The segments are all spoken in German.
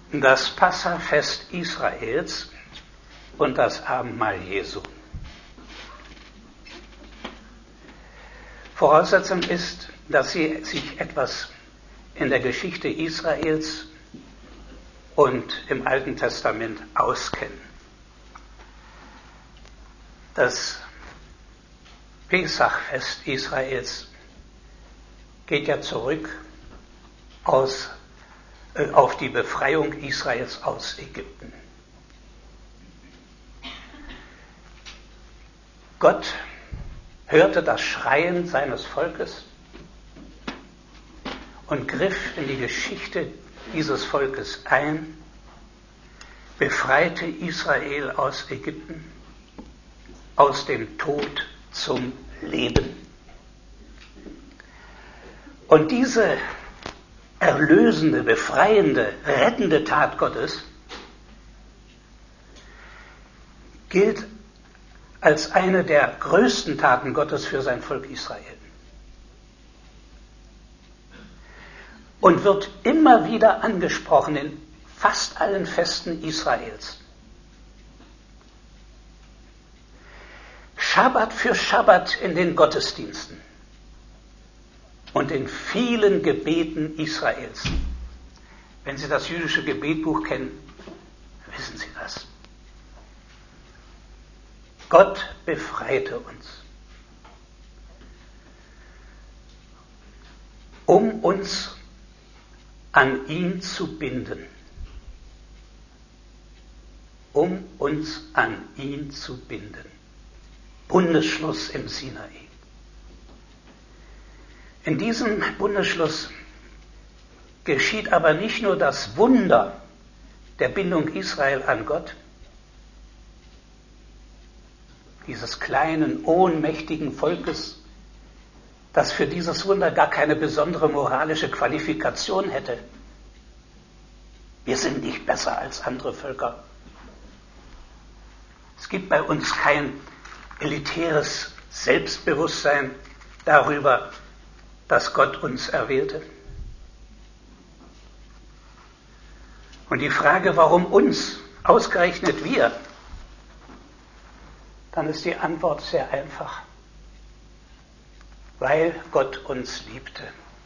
Das Passafest Israels und das Abendmahl Jesu. Voraussetzung ist, dass Sie sich etwas in der Geschichte Israels und im Alten Testament auskennen. Das Pesachfest Israels geht ja zurück auf die Befreiung Israels aus Ägypten. Gott hörte das Schreien seines Volkes und griff in die Geschichte dieses Volkes ein, befreite Israel aus Ägypten, aus dem Tod zum Leben. Und diese erlösende, befreiende, rettende Tat Gottes gilt als eine der größten Taten Gottes für sein Volk Israel. Und wird immer wieder angesprochen in fast allen Festen Israels. Schabbat für Schabbat in den Gottesdiensten und in vielen Gebeten Israels. Wenn Sie das jüdische Gebetbuch kennen, wissen Sie das. Gott befreite uns, um uns an ihn zu binden. Um uns an ihn zu binden. Bundesschluss im Sinai. In diesem Bundesschluss geschieht aber nicht nur das Wunder der Bindung Israel an Gott, dieses kleinen, ohnmächtigen Volkes, das für dieses Wunder gar keine besondere moralische Qualifikation hätte. Wir sind nicht besser als andere Völker. Es gibt bei uns kein elitäres Selbstbewusstsein darüber, dass Gott uns erwählte. Und die Frage, warum uns, ausgerechnet wir, dann ist die Antwort sehr einfach. Weil Gott uns liebte.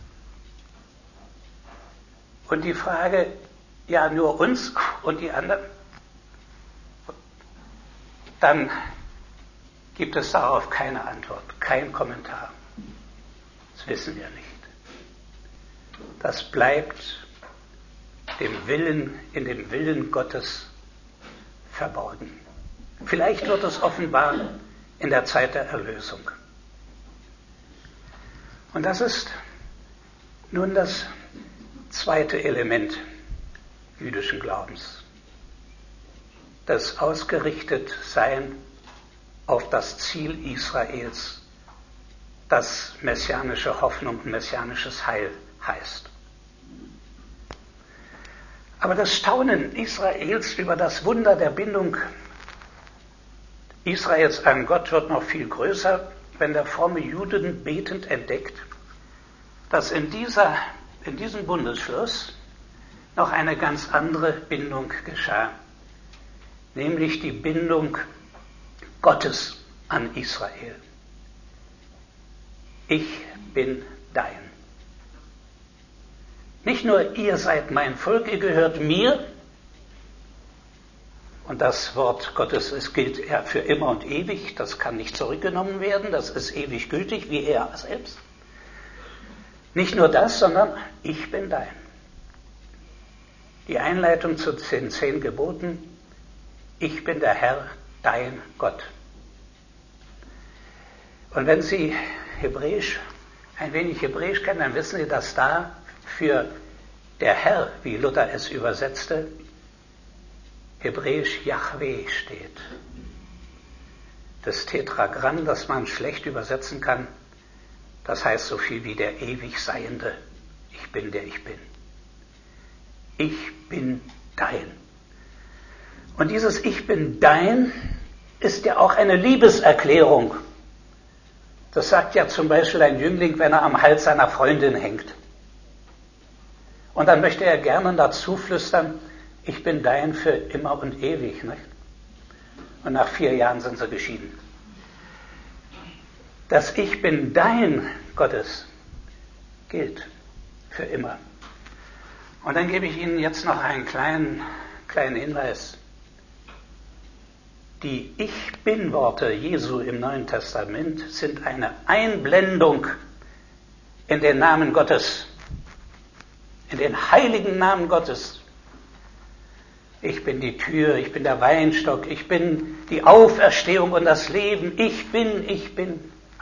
Und die Frage, ja nur uns und die anderen, dann gibt es darauf keine Antwort, kein Kommentar. Das wissen wir nicht. Das bleibt in dem Willen Gottes verborgen. Vielleicht wird es offenbar in der Zeit der Erlösung. Und das ist nun das zweite Element jüdischen Glaubens. Das Ausgerichtetsein auf das Ziel Israels, das messianische Hoffnung und messianisches Heil heißt. Aber das Staunen Israels über das Wunder der Bindung Israels an Gott wird noch viel größer, wenn der fromme Juden betend entdeckt, dass in diesem Bundesschluss noch eine ganz andere Bindung geschah, nämlich die Bindung Gottes an Israel. Ich bin dein. Nicht nur ihr seid mein Volk, ihr gehört mir. Und das Wort Gottes, es gilt ja für immer und ewig, das kann nicht zurückgenommen werden, das ist ewig gültig, wie er selbst. Nicht nur das, sondern ich bin dein. Die Einleitung zu den 10 Geboten, ich bin der Herr, dein Gott. Und wenn Sie ein wenig Hebräisch kennen, dann wissen Sie, dass da für der Herr, wie Luther es übersetzte, Hebräisch Yahweh steht. Das Tetragramm, das man schlecht übersetzen kann, das heißt so viel wie der ewig Seiende. Ich bin der ich bin. Ich bin dein. Und dieses Ich bin dein ist ja auch eine Liebeserklärung. Das sagt ja zum Beispiel ein Jüngling, wenn er am Hals seiner Freundin hängt. Und dann möchte er gerne dazu flüstern, Ich bin dein für immer und ewig. Nicht? Und nach 4 Jahren sind sie geschieden. Das Ich bin dein Gottes gilt für immer. Und dann gebe ich Ihnen jetzt noch einen kleinen Hinweis. Die Ich Bin-Worte Jesu im Neuen Testament sind eine Einblendung in den Namen Gottes, in den heiligen Namen Gottes. Ich bin die Tür, ich bin der Weinstock, ich bin die Auferstehung und das Leben, ich bin, ich bin.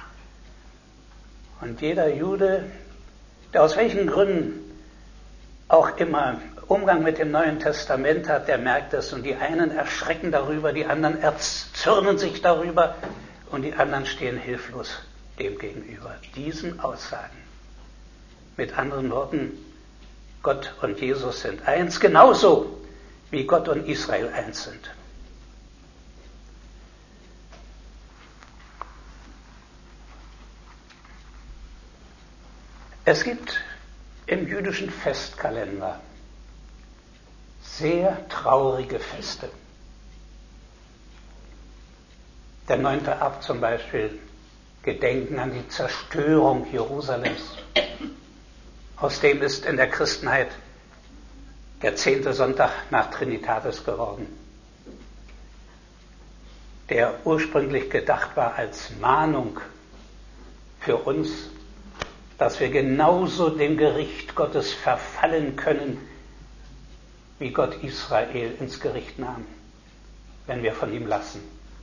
Und jeder Jude, der aus welchen Gründen auch immer Umgang mit dem Neuen Testament hat, der merkt das. Und die einen erschrecken darüber, die anderen erzürnen sich darüber und die anderen stehen hilflos dem gegenüber. Diesen Aussagen. Mit anderen Worten, Gott und Jesus sind eins, genauso wie Gott und Israel eins sind. Es gibt im jüdischen Festkalender sehr traurige Feste. Der 9. Ab zum Beispiel, Gedenken an die Zerstörung Jerusalems. Aus dem ist in der Christenheit der 10. Sonntag nach Trinitatis geworden, der ursprünglich gedacht war als Mahnung für uns, dass wir genauso dem Gericht Gottes verfallen können, wie Gott Israel ins Gericht nahm, wenn wir von ihm lassen.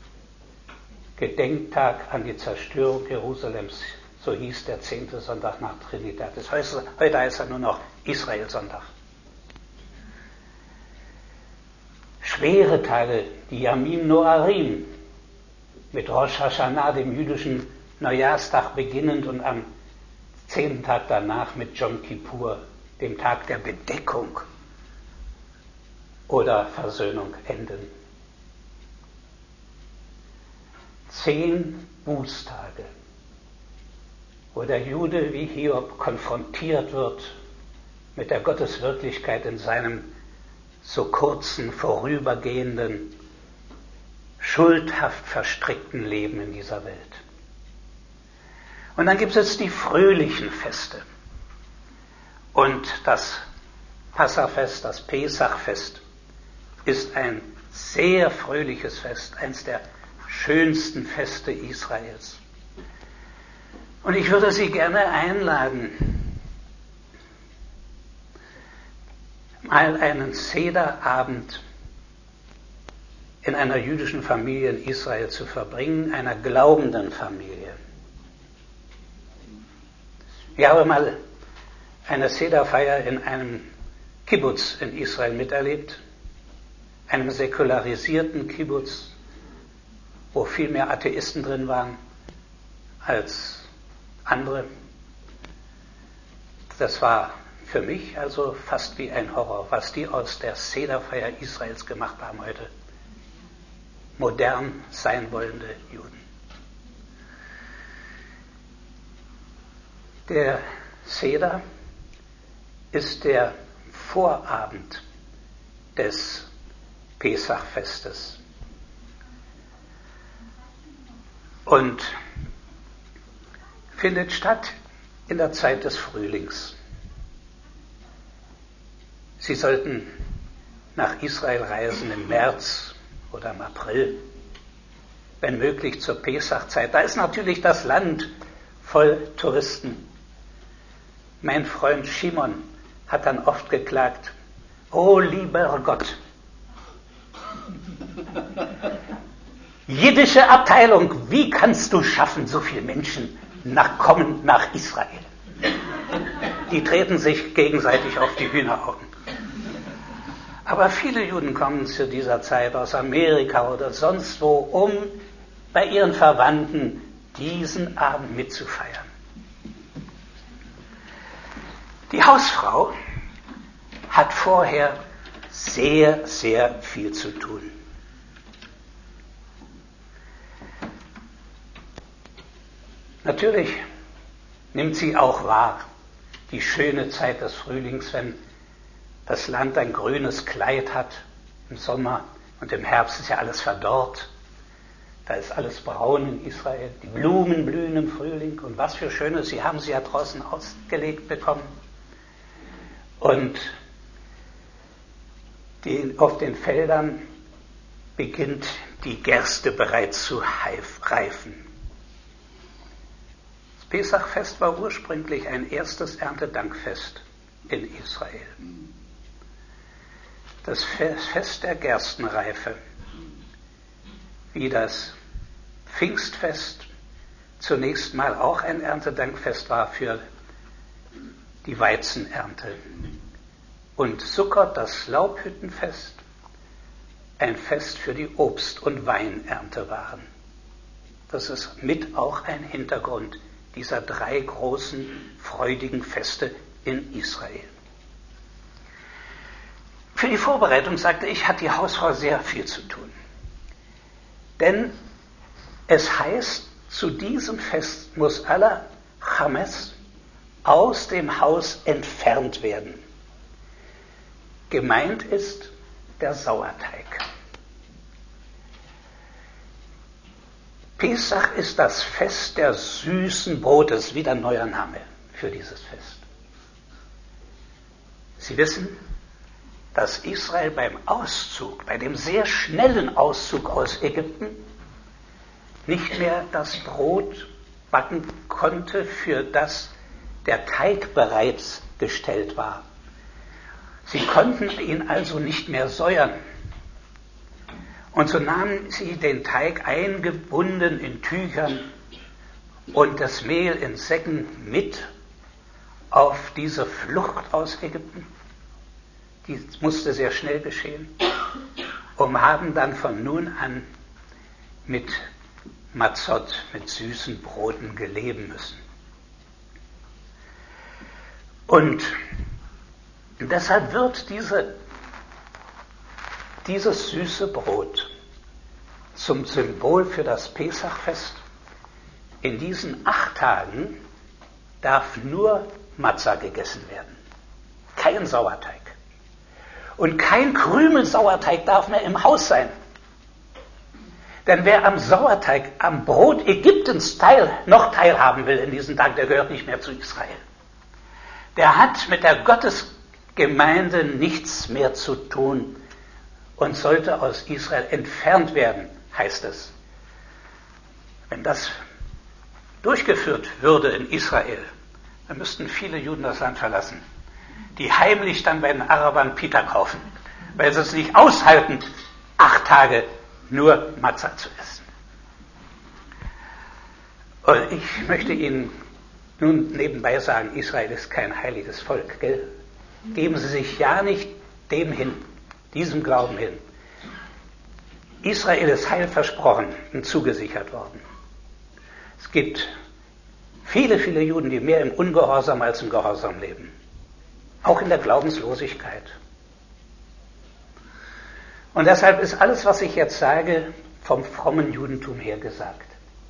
Gedenktag an die Zerstörung Jerusalems, so hieß der 10. Sonntag nach Trinitatis. Heute heißt er nur noch Israel-Sonntag. Schwere Tage, die Yamim Noarim, mit Rosh Hashanah, dem jüdischen Neujahrstag beginnend, und am 10. Tag danach mit Jom Kippur, dem Tag der Bedeckung oder Versöhnung, enden. 10 Bußtage, wo der Jude wie Hiob konfrontiert wird mit der Gotteswirklichkeit in seinem so kurzen, vorübergehenden, schuldhaft verstrickten Leben in dieser Welt. Und dann gibt es die fröhlichen Feste. Und das Passafest, das Pesachfest, ist ein sehr fröhliches Fest, eines der schönsten Feste Israels. Und ich würde Sie gerne einladen, mal einen Sederabend in einer jüdischen Familie in Israel zu verbringen, einer glaubenden Familie. Ich habe mal eine Sederfeier in einem Kibbutz in Israel miterlebt, einem säkularisierten Kibbutz, wo viel mehr Atheisten drin waren als andere. Das war für mich also fast wie ein Horror, was die aus der Sederfeier Israels gemacht haben heute. Modern sein wollende Juden. Der Seder ist der Vorabend des Pesachfestes. Und findet statt in der Zeit des Frühlings. Sie sollten nach Israel reisen im März oder im April, wenn möglich zur Pesachzeit. Da ist natürlich das Land voll Touristen. Mein Freund Shimon hat dann oft geklagt: Oh lieber Gott, jiddische Abteilung, wie kannst du schaffen, so viele Menschen kommen nach Israel? Die treten sich gegenseitig auf die Hühneraugen. Aber viele Juden kommen zu dieser Zeit aus Amerika oder sonst wo, um bei ihren Verwandten diesen Abend mitzufeiern. Die Hausfrau hat vorher sehr, sehr viel zu tun. Natürlich nimmt sie auch wahr die schöne Zeit des Frühlings, wenn das Land ein grünes Kleid hat im Sommer und im Herbst ist ja alles verdorrt. Da ist alles braun in Israel. Die Blumen blühen im Frühling und was für Schönes. Sie haben sie ja draußen ausgelegt bekommen. Und auf den Feldern beginnt die Gerste bereits zu reifen. Das Pesachfest war ursprünglich ein erstes Erntedankfest in Israel. Das Fest der Gerstenreife, wie das Pfingstfest zunächst mal auch ein Erntedankfest war für die Weizenernte. Und Sukkot, das Laubhüttenfest, ein Fest für die Obst- und Weinernte waren. Das ist mit auch ein Hintergrund dieser 3 großen, freudigen Feste in Israel. Für die Vorbereitung, sagte ich, hat die Hausfrau sehr viel zu tun. Denn es heißt, zu diesem Fest muss aller Chametz aus dem Haus entfernt werden. Gemeint ist der Sauerteig. Pesach ist das Fest der süßen Brotes, wieder ein neuer Name für dieses Fest. Sie wissen, dass Israel beim Auszug, bei dem sehr schnellen Auszug aus Ägypten, nicht mehr das Brot backen konnte, für das der Teig bereits gestellt war. Sie konnten ihn also nicht mehr säuern. Und so nahmen sie den Teig eingebunden in Tüchern und das Mehl in Säcken mit auf diese Flucht aus Ägypten. Die musste sehr schnell geschehen. Und haben dann von nun an mit Matzot, mit süßen Broten leben müssen. Und deshalb wird dieses süße Brot zum Symbol für das Pesachfest. In diesen 8 Tagen darf nur Matzah gegessen werden. Kein Sauerteig. Und kein Krümel Sauerteig darf mehr im Haus sein. Denn wer am Sauerteig, am Brot Ägyptens noch teilhaben will in diesen Tagen, der gehört nicht mehr zu Israel. Der hat mit der Gottesgemeinde nichts mehr zu tun und sollte aus Israel entfernt werden, heißt es. Wenn das durchgeführt würde in Israel, dann müssten viele Juden das Land verlassen, die heimlich dann bei den Arabern Pita kaufen, weil sie es nicht aushalten, 8 Tage nur Matzah zu essen. Und ich möchte Ihnen nun nebenbei sagen, Israel ist kein heiliges Volk, gell? Geben Sie sich ja nicht dem hin, diesem Glauben hin. Israel ist heil versprochen und zugesichert worden. Es gibt viele, viele Juden, die mehr im Ungehorsam als im Gehorsam leben. Auch in der Glaubenslosigkeit. Und deshalb ist alles, was ich jetzt sage, vom frommen Judentum her gesagt.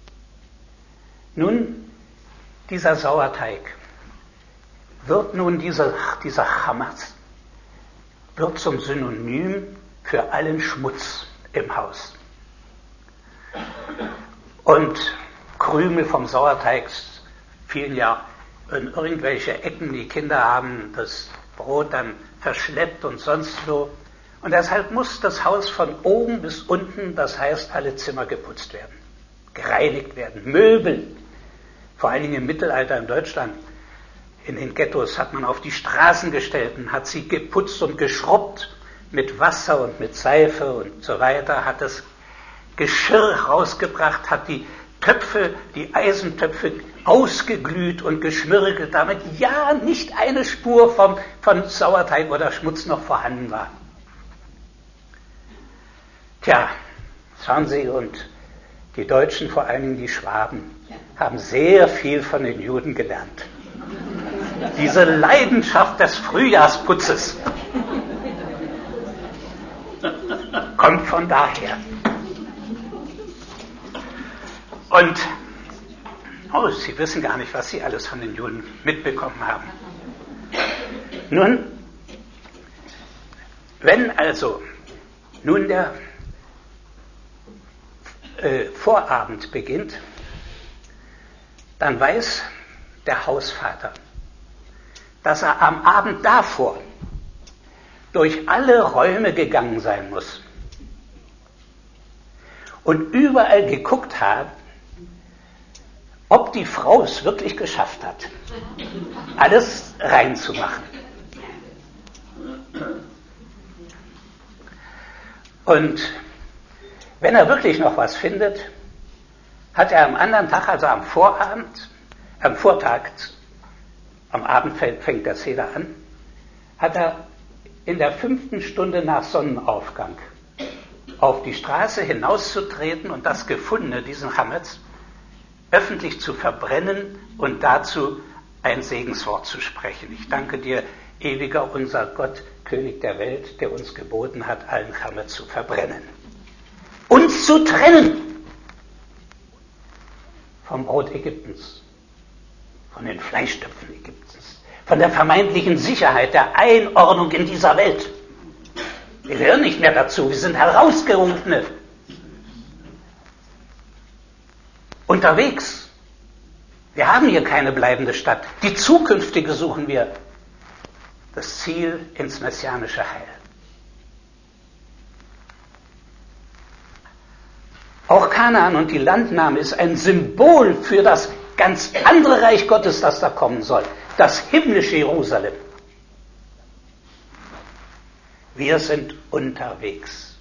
Nun, dieser Sauerteig wird nun, dieser Chametz, wird zum Synonym für allen Schmutz im Haus. Und Krümel vom Sauerteig fielen ja in irgendwelche Ecken. Die Kinder haben das Brot dann verschleppt und sonst so. Und deshalb muss das Haus von oben bis unten, das heißt alle Zimmer geputzt werden, gereinigt werden. Möbel, vor allen Dingen im Mittelalter in Deutschland, in den Ghettos hat man auf die Straßen gestellt und hat sie geputzt und geschrubbt mit Wasser und mit Seife und so weiter, hat das Geschirr rausgebracht, hat die Töpfe, die Eisentöpfe ausgeglüht und geschmirgelt, damit ja nicht eine Spur von Sauerteig oder Schmutz noch vorhanden war. Tja, schauen Sie, und die Deutschen, vor allen Dingen die Schwaben, haben sehr viel von den Juden gelernt. Diese Leidenschaft des Frühjahrsputzes kommt von daher. Und Sie wissen gar nicht, was Sie alles von den Juden mitbekommen haben. Nun, Wenn also nun der Vorabend beginnt, dann weiß der Hausvater, dass er am Abend davor durch alle Räume gegangen sein muss und überall geguckt hat, ob die Frau es wirklich geschafft hat, alles reinzumachen. Und wenn er wirklich noch was findet, hat er am anderen Tag, also am Vortag, am Abend fängt der Seder an, hat er in der 5. Stunde nach Sonnenaufgang auf die Straße hinauszutreten und das Gefundene, diesen Chametz, öffentlich zu verbrennen und dazu ein Segenswort zu sprechen. Ich danke dir, ewiger unser Gott, König der Welt, der uns geboten hat, allen Chametz zu verbrennen. Uns zu trennen vom Brot Ägyptens, von den Fleischtöpfen Ägyptens, von der vermeintlichen Sicherheit der Einordnung in dieser Welt. Wir gehören nicht mehr dazu, wir sind Herausgerufene. Unterwegs. Wir haben hier keine bleibende Stadt. Die zukünftige suchen wir. Das Ziel ins messianische Heil. Auch Kanaan und die Landnahme ist ein Symbol für das ganz andere Reich Gottes, das da kommen soll. Das himmlische Jerusalem. Wir sind unterwegs.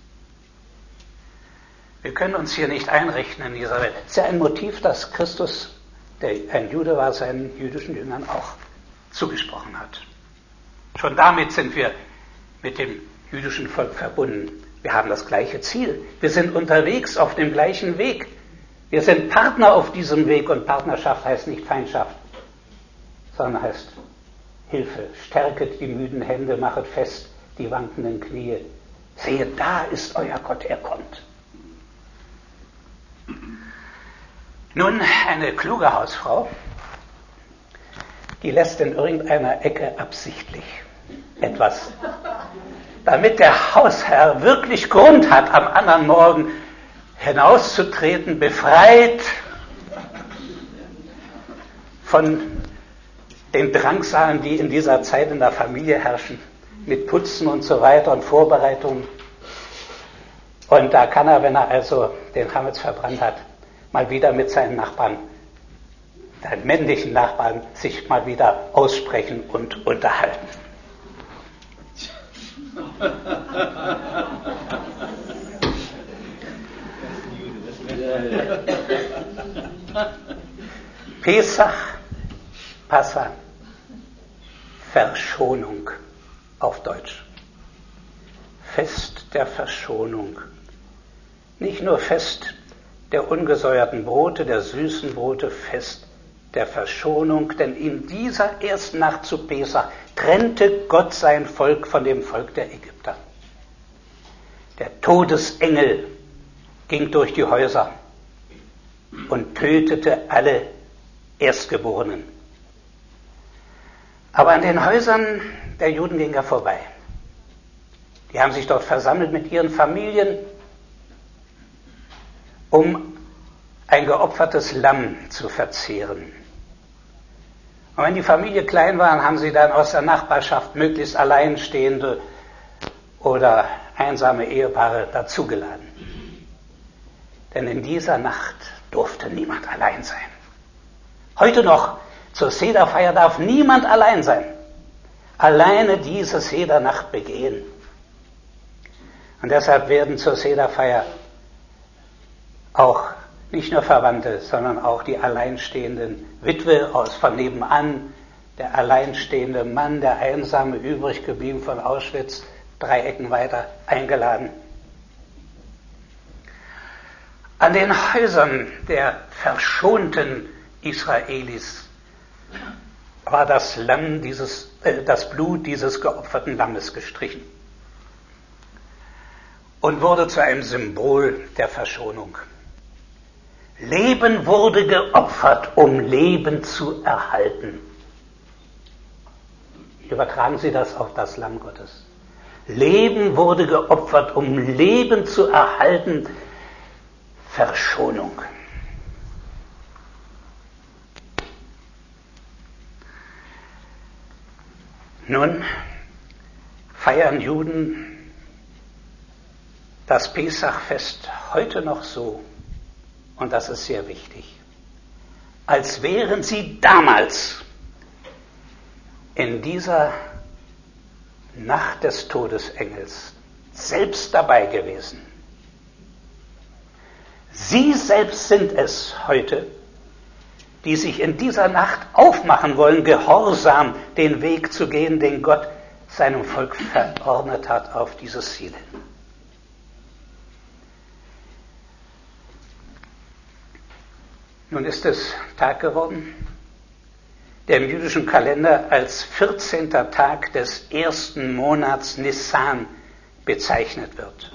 Wir können uns hier nicht einrichten in dieser Welt. Es ist ja ein Motiv, das Christus, der ein Jude war, seinen jüdischen Jüngern auch zugesprochen hat. Schon damit sind wir mit dem jüdischen Volk verbunden. Wir haben das gleiche Ziel. Wir sind unterwegs auf dem gleichen Weg. Wir sind Partner auf diesem Weg und Partnerschaft heißt nicht Feindschaft, sondern heißt Hilfe. Stärket die müden Hände, machet fest die wankenden Knie. Sehe, da ist euer Gott, er kommt. Nun, eine kluge Hausfrau, die lässt in irgendeiner Ecke absichtlich etwas, damit der Hausherr wirklich Grund hat, am anderen Morgen hinauszutreten, befreit von den Drangsalen, die in dieser Zeit in der Familie herrschen, mit Putzen und so weiter und Vorbereitungen. Und da kann er, wenn er also den Chametz verbrannt hat, mal wieder mit seinen Nachbarn, seinen männlichen Nachbarn, sich mal wieder aussprechen und unterhalten. Pesach, Passa, Verschonung auf Deutsch. Fest der Verschonung. Nicht nur Fest der ungesäuerten Brote, der süßen Brote, Fest der Verschonung, denn in dieser ersten Nacht zu Pesach trennte Gott sein Volk von dem Volk der Ägypter. Der Todesengel ging durch die Häuser und tötete alle Erstgeborenen. Aber an den Häusern der Juden ging er vorbei. Die haben sich dort versammelt mit ihren Familien, um ein geopfertes Lamm zu verzehren. Und wenn die Familie klein war, haben sie dann aus der Nachbarschaft möglichst alleinstehende oder einsame Ehepaare dazugeladen. Denn in dieser Nacht durfte niemand allein sein. Heute noch, zur Sederfeier darf niemand allein sein. Alleine diese Sedernacht begehen. Und deshalb werden zur Sederfeier auch nicht nur Verwandte, sondern auch die alleinstehenden Witwe von nebenan, der alleinstehende Mann, der einsame, übrig geblieben von Auschwitz, 3 Ecken weiter, eingeladen. An den Häusern der verschonten Israelis war das Blut dieses geopferten Lammes gestrichen und wurde zu einem Symbol der Verschonung. Leben wurde geopfert, um Leben zu erhalten. Übertragen Sie das auf das Lamm Gottes. Leben wurde geopfert, um Leben zu erhalten. Verschonung. Nun feiern Juden das Pesachfest heute noch so, und das ist sehr wichtig, als wären sie damals in dieser Nacht des Todesengels selbst dabei gewesen. Sie selbst sind es heute, die sich in dieser Nacht aufmachen wollen, gehorsam den Weg zu gehen, den Gott seinem Volk verordnet hat auf dieses Ziel hin. Nun ist es Tag geworden, der im jüdischen Kalender als 14. Tag des ersten Monats Nissan bezeichnet wird.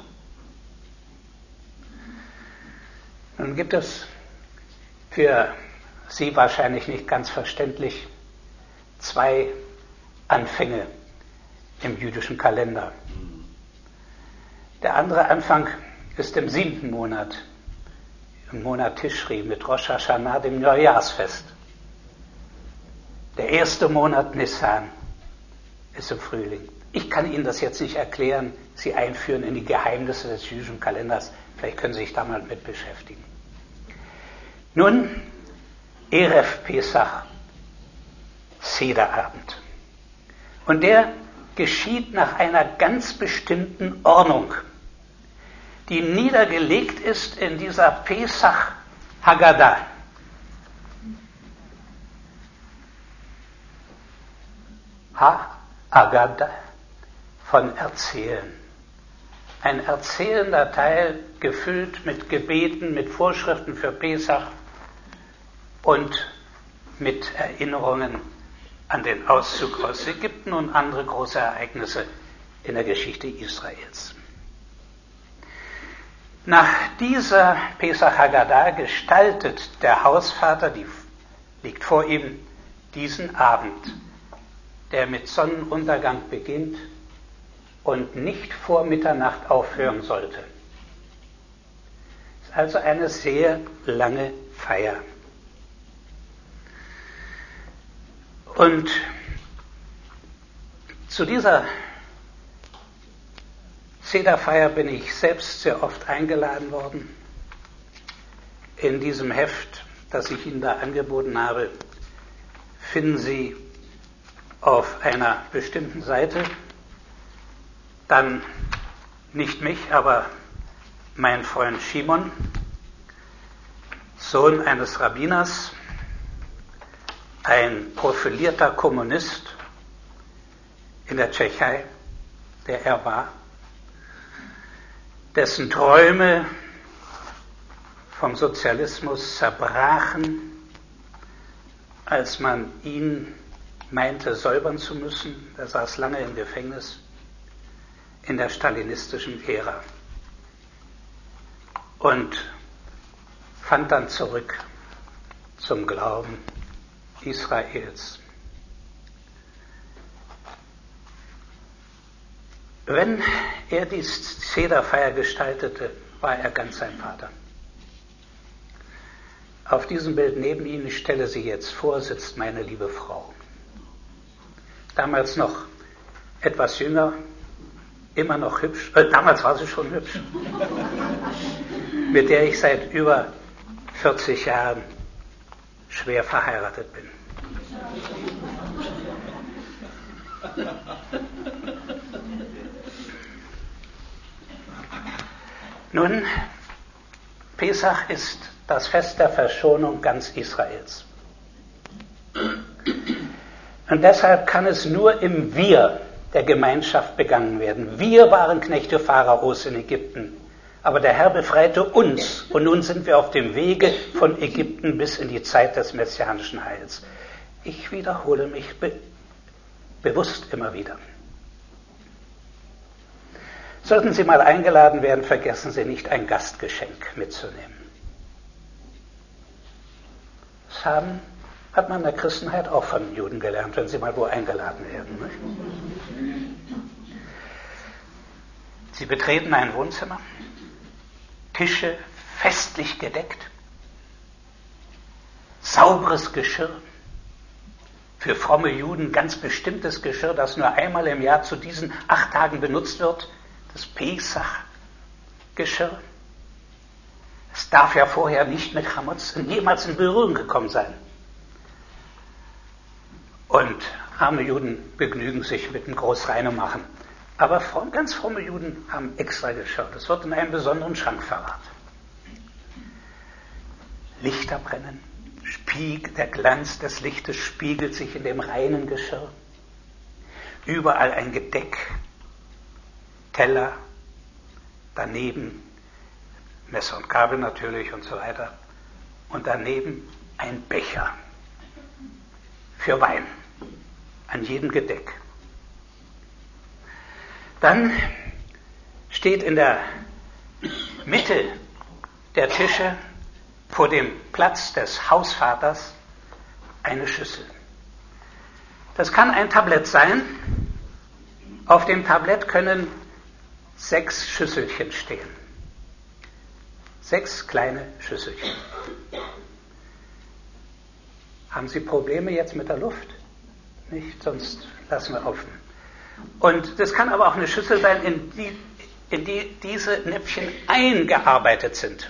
Nun gibt es für Sie wahrscheinlich nicht ganz verständlich 2 Anfänge im jüdischen Kalender. Der andere Anfang ist im 7. Monat, im Monat Tischri mit Rosh Hashanah, dem Neujahrsfest. Der erste Monat Nissan ist im Frühling. Ich kann Ihnen das jetzt nicht erklären, Sie einführen in die Geheimnisse des jüdischen Kalenders. Vielleicht können Sie sich da mal mit beschäftigen. Nun, Erev Pesach, Sederabend. Und der geschieht nach einer ganz bestimmten Ordnung, die niedergelegt ist in dieser Pesach Haggadah. Haggadah von Erzählen. Ein erzählender Teil, gefüllt mit Gebeten, mit Vorschriften für Pesach und mit Erinnerungen an den Auszug aus Ägypten und andere große Ereignisse in der Geschichte Israels. Nach dieser Pesach Haggadah gestaltet der Hausvater, liegt vor ihm, diesen Abend, der mit Sonnenuntergang beginnt und nicht vor Mitternacht aufhören sollte. Es ist also eine sehr lange Feier. Und zu dieser Sederfeier bin ich selbst sehr oft eingeladen worden. In diesem Heft, das ich Ihnen da angeboten habe, finden Sie auf einer bestimmten Seite dann nicht mich, aber mein Freund Shimon, Sohn eines Rabbiners, ein profilierter Kommunist in der Tschechei, der er war, dessen Träume vom Sozialismus zerbrachen, als man ihn meinte säubern zu müssen. Er saß lange im Gefängnis in der stalinistischen Ära und fand dann zurück zum Glauben Israels. Wenn er die Sederfeier gestaltete, war er ganz sein Vater. Auf diesem Bild neben Ihnen, ich stelle Sie jetzt vor, sitzt meine liebe Frau. Damals noch etwas jünger, immer noch hübsch, damals war sie schon hübsch, mit der ich seit über 40 Jahren schwer verheiratet bin. Nun, Pesach ist das Fest der Verschonung ganz Israels. Und deshalb kann es nur im Wir der Gemeinschaft begangen werden. Wir waren Knechte Pharaos in Ägypten, aber der Herr befreite uns und nun sind wir auf dem Wege von Ägypten bis in die Zeit des messianischen Heils. Ich wiederhole mich bewusst immer wieder. Sollten Sie mal eingeladen werden, vergessen Sie nicht, ein Gastgeschenk mitzunehmen. Das hat man in der Christenheit auch von Juden gelernt, wenn sie mal wo eingeladen werden. Nicht? Sie betreten ein Wohnzimmer, Tische festlich gedeckt, sauberes Geschirr, für fromme Juden ganz bestimmtes Geschirr, das nur einmal im Jahr zu diesen 8 Tagen benutzt wird, das Pesach-Geschirr. Es darf ja vorher nicht mit Chametz jemals in Berührung gekommen sein. Und arme Juden begnügen sich mit dem Großreinemachen. Aber ganz fromme Juden haben extra Geschirr. Das wird in einem besonderen Schrank verwahrt. Lichter brennen. Der Glanz des Lichtes spiegelt sich in dem reinen Geschirr. Überall ein Gedeck, Teller, daneben Messer und Gabel natürlich und so weiter. Und daneben ein Becher für Wein an jedem Gedeck. Dann steht in der Mitte der Tische vor dem Platz des Hausvaters eine Schüssel. Das kann ein Tablett sein. Auf dem Tablett können 6 Schüsselchen stehen. 6 kleine Schüsselchen. Haben Sie Probleme jetzt mit der Luft? Nicht? Sonst lassen wir offen. Und das kann aber auch eine Schüssel sein, in die diese Näpfchen eingearbeitet sind.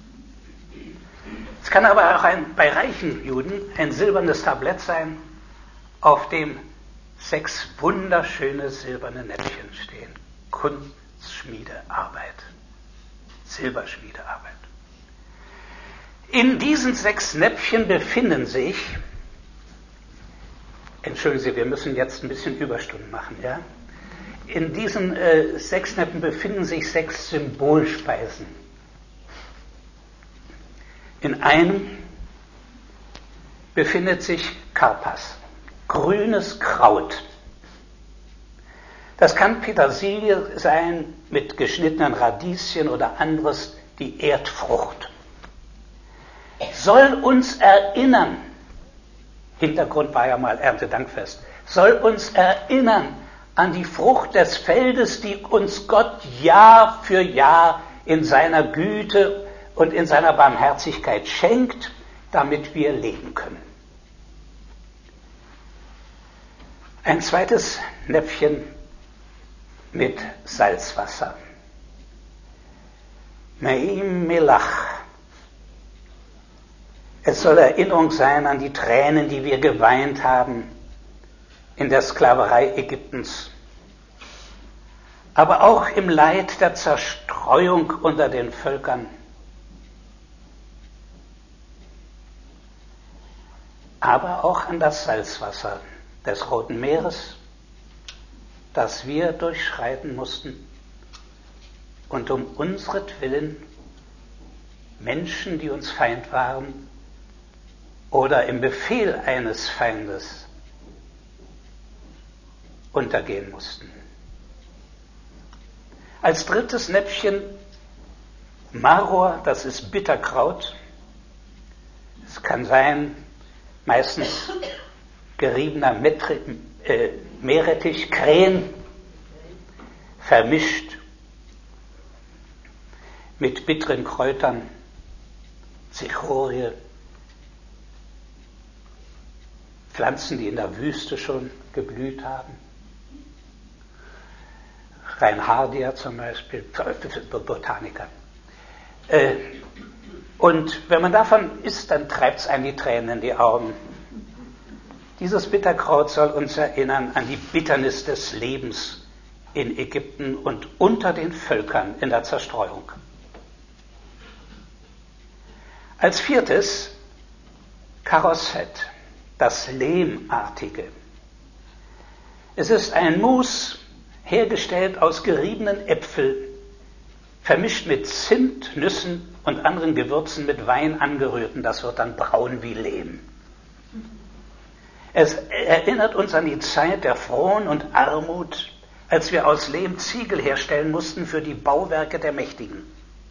Es kann aber auch bei reichen Juden ein silbernes Tablett sein, auf dem 6 wunderschöne silberne Näpfchen stehen. Kunstschmiedearbeit. Silberschmiedearbeit. In diesen 6 Näpfchen befinden sich, entschuldigen Sie, wir müssen jetzt ein bisschen Überstunden machen, ja? In diesen 6 Näpfen befinden sich 6 Symbolspeisen. In einem befindet sich Karpas, grünes Kraut. Das kann Petersilie sein mit geschnittenen Radieschen oder anderes, die Erdfrucht. Soll uns erinnern, Hintergrund war ja mal Erntedankfest, soll uns erinnern an die Frucht des Feldes, die uns Gott Jahr für Jahr in seiner Güte und in seiner Barmherzigkeit schenkt, damit wir leben können. Ein zweites Näpfchen mit Salzwasser. Me'im Melach. Es soll Erinnerung sein an die Tränen, die wir geweint haben in der Sklaverei Ägyptens, aber auch im Leid der Zerstreuung unter den Völkern. Aber auch an das Salzwasser des Roten Meeres, das wir durchschreiten mussten und um unseretwillen Menschen, die uns Feind waren oder im Befehl eines Feindes untergehen mussten. Als drittes Näpfchen Maror, das ist Bitterkraut. Es kann sein, meistens geriebener Meerrettich, Krähen, vermischt mit bitteren Kräutern, Zichorie, Pflanzen, die in der Wüste schon geblüht haben. Reinhardia zum Beispiel, Botaniker. Und wenn man davon isst, dann treibt es einem die Tränen in die Augen. Dieses Bitterkraut soll uns erinnern an die Bitternis des Lebens in Ägypten und unter den Völkern in der Zerstreuung. Als viertes Karosset, das Lehmartige. Es ist ein Mus, hergestellt aus geriebenen Äpfeln, vermischt mit Zimt, Nüssen und anderen Gewürzen mit Wein angerührten. Das wird dann braun wie Lehm. Es erinnert uns an die Zeit der Frohen und Armut, als wir aus Lehm Ziegel herstellen mussten für die Bauwerke der Mächtigen.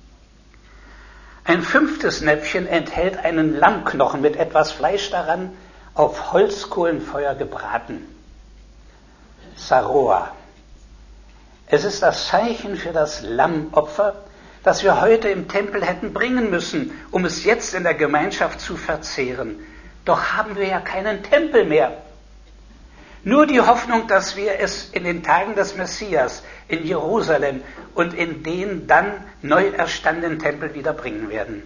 Ein fünftes Näpfchen enthält einen Lammknochen mit etwas Fleisch daran, auf Holzkohlenfeuer gebraten. Saroa. Es ist das Zeichen für das Lammopfer, das wir heute im Tempel hätten bringen müssen, um es jetzt in der Gemeinschaft zu verzehren. Doch haben wir ja keinen Tempel mehr. Nur die Hoffnung, dass wir es in den Tagen des Messias in Jerusalem und in den dann neu erstandenen Tempel wieder bringen werden.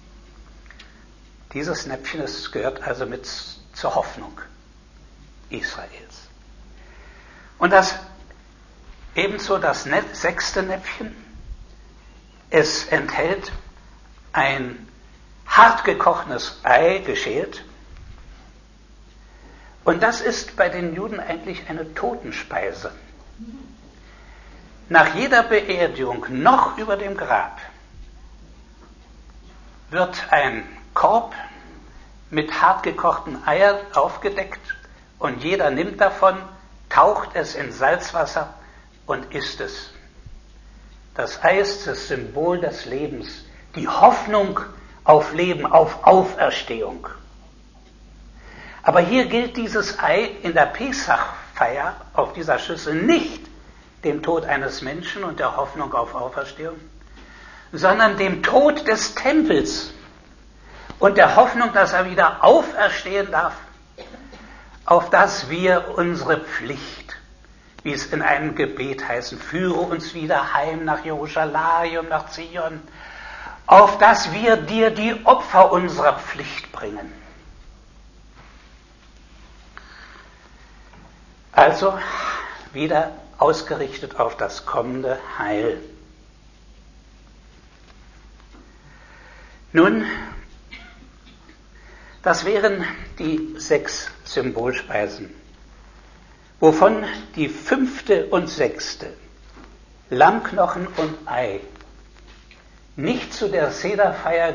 Dieses Näpfchen gehört also mit zur Hoffnung Israels. Und das ebenso das 6. Näpfchen. Es enthält ein hart gekochtes Ei, geschält. Und das ist bei den Juden eigentlich eine Totenspeise. Nach jeder Beerdigung, noch über dem Grab, wird ein Korb mit hart gekochten Eiern aufgedeckt und jeder nimmt davon, taucht es in Salzwasser und isst es. Das Ei ist das Symbol des Lebens, die Hoffnung auf Leben, auf Auferstehung. Aber hier gilt dieses Ei in der Pesachfeier auf dieser Schüssel nicht dem Tod eines Menschen und der Hoffnung auf Auferstehung, sondern dem Tod des Tempels und der Hoffnung, dass er wieder auferstehen darf, auf dass wir unsere Pflicht, wie es in einem Gebet heißt, führe uns wieder heim nach Jerusalem, nach Zion, auf dass wir dir die Opfer unserer Pflicht bringen. Also wieder ausgerichtet auf das kommende Heil. Nun, das wären die 6 Symbolspeisen, wovon die 5. und 6., Lammknochen und Ei, nicht zu der Sederfeier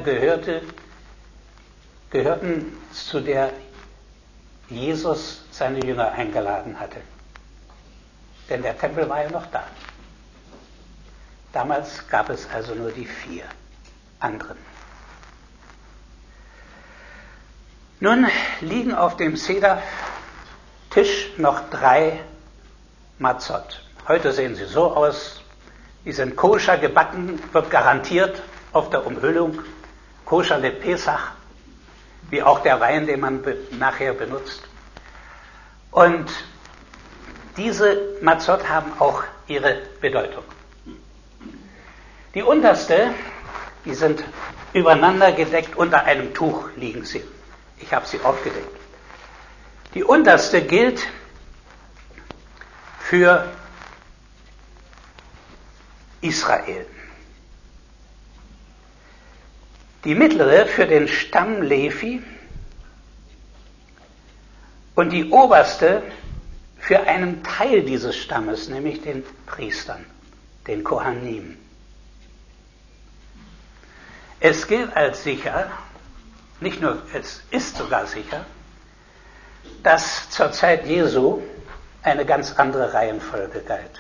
gehörten, zu der Jesus seine Jünger eingeladen hatte. Denn der Tempel war ja noch da. Damals gab es also nur die 4 anderen. Nun liegen auf dem Sedertisch noch 3 Mazot. Heute sehen sie so aus, die sind koscher gebacken, wird garantiert auf der Umhüllung, koscher le Pesach, wie auch der Wein, den man nachher benutzt. Und diese Mazot haben auch ihre Bedeutung. Die unterste, die sind übereinander gedeckt, unter einem Tuch liegen sie. Ich habe sie aufgedeckt. Die unterste gilt für Israel. Die mittlere für den Stamm Levi und die oberste für einen Teil dieses Stammes, nämlich den Priestern, den Kohanim. Es gilt als sicher, nicht nur, es ist sogar sicher, dass zur Zeit Jesu eine ganz andere Reihenfolge galt.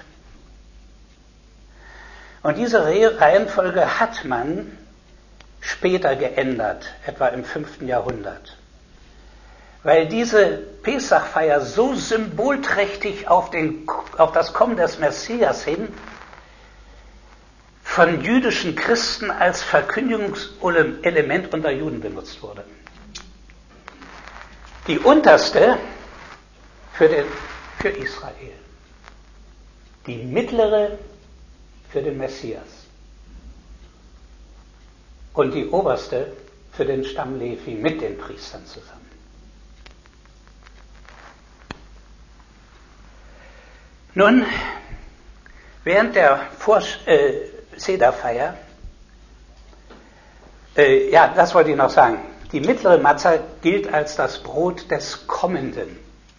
Und diese Reihenfolge hat man später geändert, etwa im 5. Jahrhundert. Weil diese Pesachfeier so symbolträchtig auf das Kommen des Messias hin von jüdischen Christen als Verkündigungselement unter Juden benutzt wurde. Die unterste für Israel, die mittlere für den Messias und die oberste für den Stamm Levi mit den Priestern zusammen. Nun, während der Sederfeier, das wollte ich noch sagen, die mittlere Matza gilt als das Brot des Kommenden.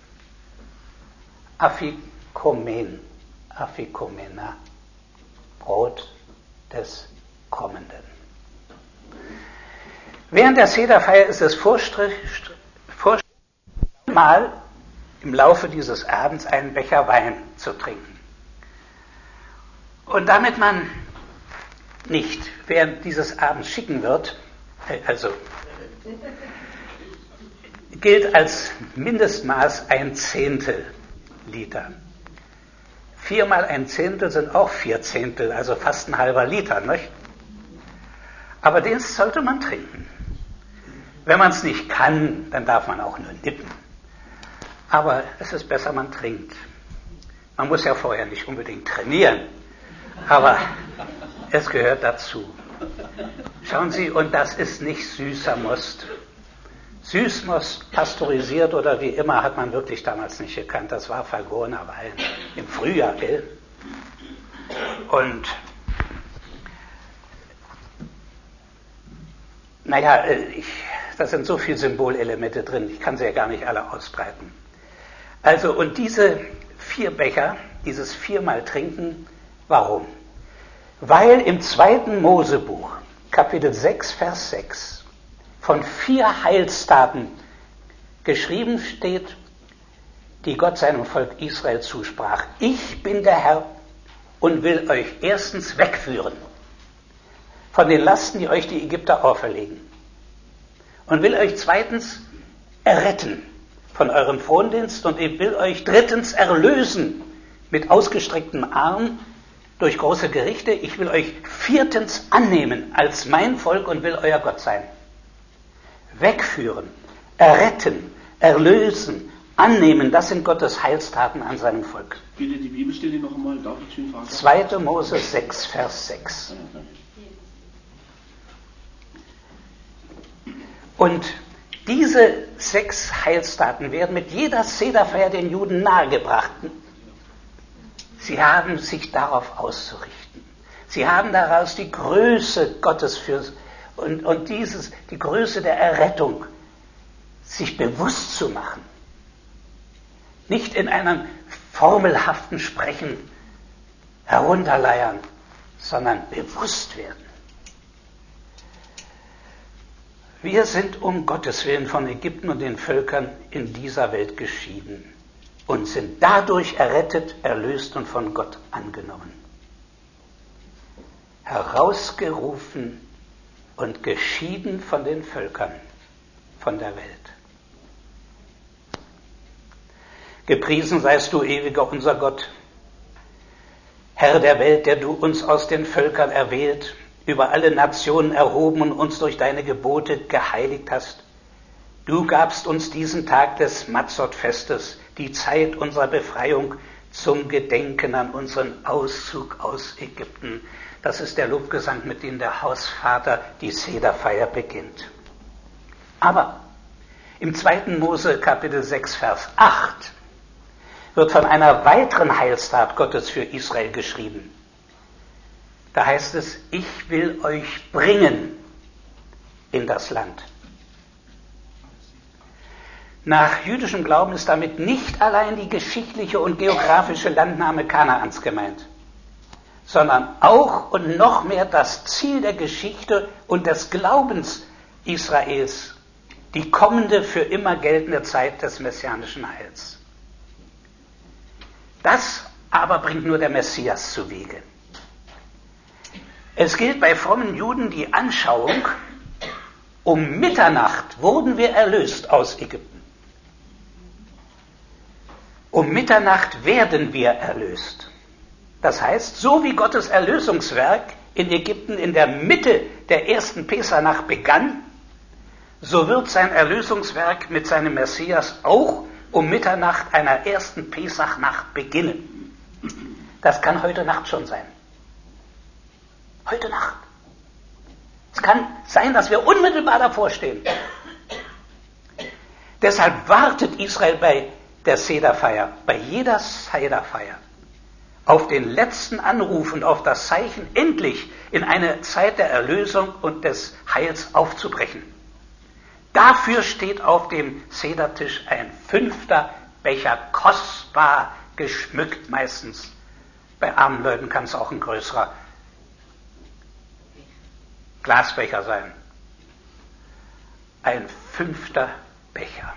Afikomena, Brot des Kommenden. Während der Sederfeier ist es Vorschrift, mal im Laufe dieses Abends einen Becher Wein zu trinken. Und damit man nicht während dieses Abends schicken wird, gilt als Mindestmaß 1/10 Liter. 4 mal ein Zehntel sind auch 4 Zehntel, also fast ein halber Liter, nicht? Aber den sollte man trinken. Wenn man es nicht kann, dann darf man auch nur nippen. Aber es ist besser, man trinkt. Man muss ja vorher nicht unbedingt trainieren, aber es gehört dazu. Schauen Sie, und das ist nicht süßer Most. Süßmost, pasteurisiert oder wie immer, hat man wirklich damals nicht gekannt. Das war vergorener Wein im Frühjahr, gell? Und naja, da sind so viele Symbolelemente drin, ich kann sie ja gar nicht alle ausbreiten. Also, und diese 4 Becher, dieses 4-mal Trinken, warum? Weil im 2. Mosebuch, Kapitel 6, Vers 6, von 4 Heilstaten geschrieben steht, die Gott seinem Volk Israel zusprach. Ich bin der Herr und will euch erstens wegführen von den Lasten, die euch die Ägypter auferlegen. Und will euch zweitens erretten von eurem Frondienst und ich will euch drittens erlösen mit ausgestrecktem Arm durch große Gerichte. Ich will euch viertens annehmen als mein Volk und will euer Gott sein. Wegführen, erretten, erlösen, annehmen, das sind Gottes Heilstaten an seinem Volk. Bitte die Bibelstelle noch einmal, darf ich schön fragen? 2. Mose 6, Vers 6. Und diese 6 Heilstaten werden mit jeder Sederfeier den Juden nahegebracht. Sie haben sich darauf auszurichten. Sie haben daraus die Größe Gottes und die Größe der Errettung, sich bewusst zu machen. Nicht in einem formelhaften Sprechen herunterleiern, sondern bewusst werden. Wir sind um Gottes Willen von Ägypten und den Völkern in dieser Welt geschieden und sind dadurch errettet, erlöst und von Gott angenommen. Herausgerufen und geschieden von den Völkern, von der Welt. Gepriesen seist du, ewiger unser Gott, Herr der Welt, der du uns aus den Völkern erwählt, über alle Nationen erhoben und uns durch deine Gebote geheiligt hast. Du gabst uns diesen Tag des Matzot-Festes, die Zeit unserer Befreiung, zum Gedenken an unseren Auszug aus Ägypten. Das ist der Lobgesang, mit dem der Hausvater die Sederfeier beginnt. Aber im 2. Mose Kapitel 6, Vers 8 wird von einer weiteren Heilstat Gottes für Israel geschrieben. Da heißt es, ich will euch bringen in das Land. Nach jüdischem Glauben ist damit nicht allein die geschichtliche und geografische Landnahme Kanaans gemeint, sondern auch und noch mehr das Ziel der Geschichte und des Glaubens Israels, die kommende, für immer geltende Zeit des messianischen Heils. Das aber bringt nur der Messias zuwege. Es gilt bei frommen Juden die Anschauung, um Mitternacht wurden wir erlöst aus Ägypten. Um Mitternacht werden wir erlöst. Das heißt, so wie Gottes Erlösungswerk in Ägypten in der Mitte der ersten Pesachnacht begann, so wird sein Erlösungswerk mit seinem Messias auch um Mitternacht einer ersten Pesachnacht beginnen. Das kann heute Nacht schon sein. Heute Nacht. Es kann sein, dass wir unmittelbar davor stehen. Deshalb wartet Israel bei der Sederfeier, bei jeder Sederfeier, auf den letzten Anruf und auf das Zeichen, endlich in eine Zeit der Erlösung und des Heils aufzubrechen. Dafür steht auf dem Sedertisch ein 5. Becher, kostbar geschmückt meistens. Bei armen Leuten kann es auch ein größerer Glasbecher sein. Ein 5. Becher.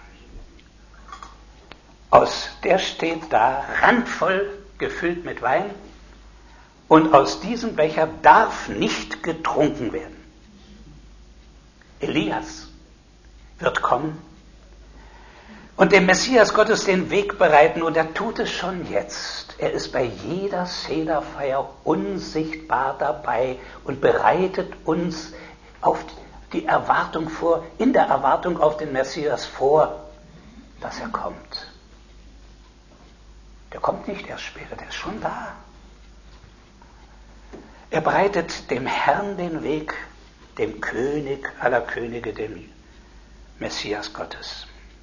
Der steht da randvoll gefüllt mit Wein und aus diesem Becher darf nicht getrunken werden. Elias wird kommen und dem Messias Gottes den Weg bereiten, und er tut es schon jetzt. Er ist bei jeder Sederfeier unsichtbar dabei und bereitet uns auf die Erwartung vor, in der Erwartung auf den Messias vor, dass er kommt. Der kommt nicht erst später, der ist schon da. Er bereitet dem Herrn den Weg, dem König aller Könige, dem Messias Gottes.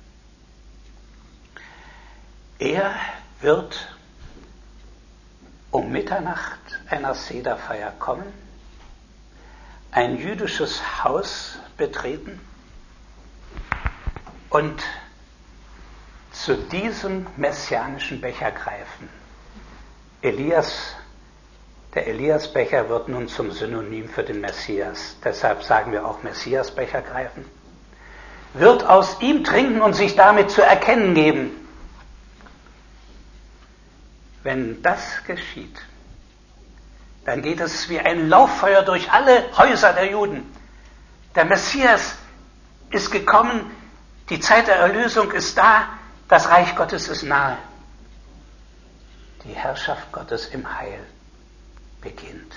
Er wird um Mitternacht einer Sederfeier kommen, ein jüdisches Haus betreten und zu diesem messianischen Becher greifen. Der Eliasbecher wird nun zum Synonym für den Messias. Deshalb sagen wir auch Messiasbecher greifen. Wird aus ihm trinken und sich damit zu erkennen geben. Wenn das geschieht, dann geht es wie ein Lauffeuer durch alle Häuser der Juden. Der Messias ist gekommen, die Zeit der Erlösung ist da, das Reich Gottes ist nahe. Die Herrschaft Gottes im Heil beginnt.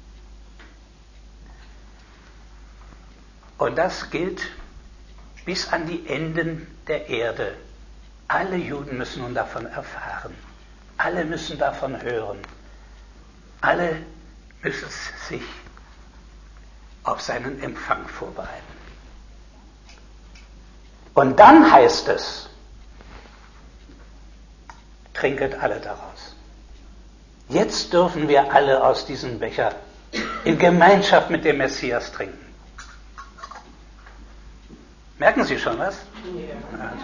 Und das gilt bis an die Enden der Erde. Alle Juden müssen nun davon erfahren. Alle müssen davon hören. Alle müssen sich auf seinen Empfang vorbereiten. Und dann heißt es, trinket alle daraus. Jetzt dürfen wir alle aus diesem Becher in Gemeinschaft mit dem Messias trinken. Merken Sie schon was? Ja. Also.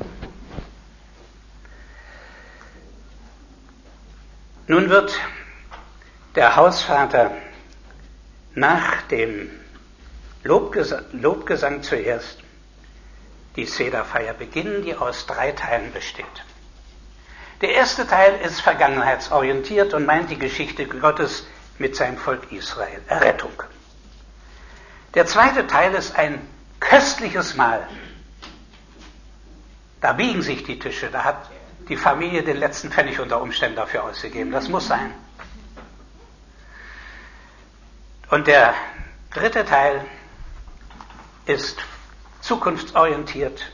Nun wird der Hausvater nach dem Lobgesang zuerst die Sederfeier beginnen, die aus 3 Teilen besteht. Der erste Teil ist vergangenheitsorientiert und meint die Geschichte Gottes mit seinem Volk Israel, Errettung. Der zweite Teil ist ein köstliches Mahl. Da biegen sich die Tische, da hat die Familie den letzten Pfennig unter Umständen dafür ausgegeben. Das muss sein. Und der dritte Teil ist zukunftsorientiert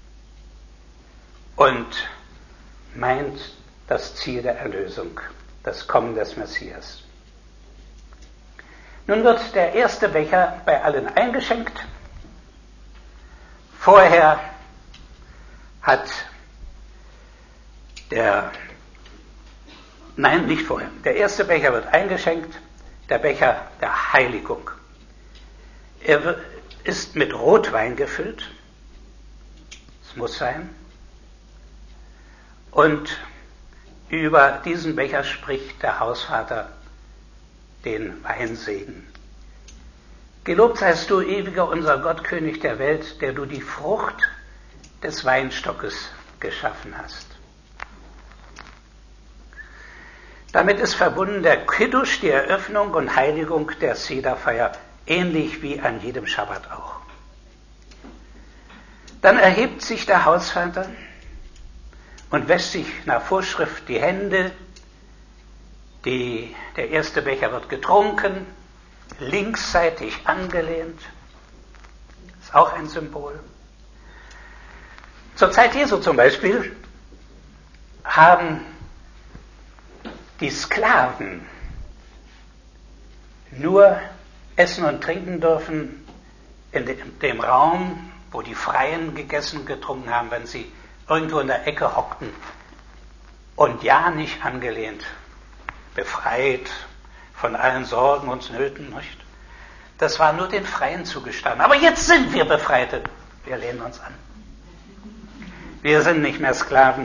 und meint das Ziel der Erlösung, das Kommen des Messias. Nun wird der erste Becher bei allen eingeschenkt. Vorher hat nicht vorher. Der erste Becher wird eingeschenkt, der Becher der Heiligung. Er ist mit Rotwein gefüllt. Es muss sein. Und über diesen Becher spricht der Hausvater den Weinsegen. Gelobt seist du, ewiger unser Gott, König der Welt, der du die Frucht des Weinstockes geschaffen hast. Damit ist verbunden der Kiddusch, die Eröffnung und Heiligung der Sederfeier, ähnlich wie an jedem Schabbat auch. Dann erhebt sich der Hausvater und wäscht sich nach Vorschrift die Hände. Der erste Becher wird getrunken, linksseitig angelehnt. Ist auch ein Symbol. Zur Zeit Jesu zum Beispiel haben die Sklaven nur essen und trinken dürfen in dem Raum, wo die Freien gegessen und getrunken haben, wenn sie irgendwo in der Ecke hockten und ja nicht angelehnt, befreit von allen Sorgen und Nöten, nicht? Das war nur den Freien zugestanden. Aber jetzt sind wir Befreite. Wir lehnen uns an. Wir sind nicht mehr Sklaven.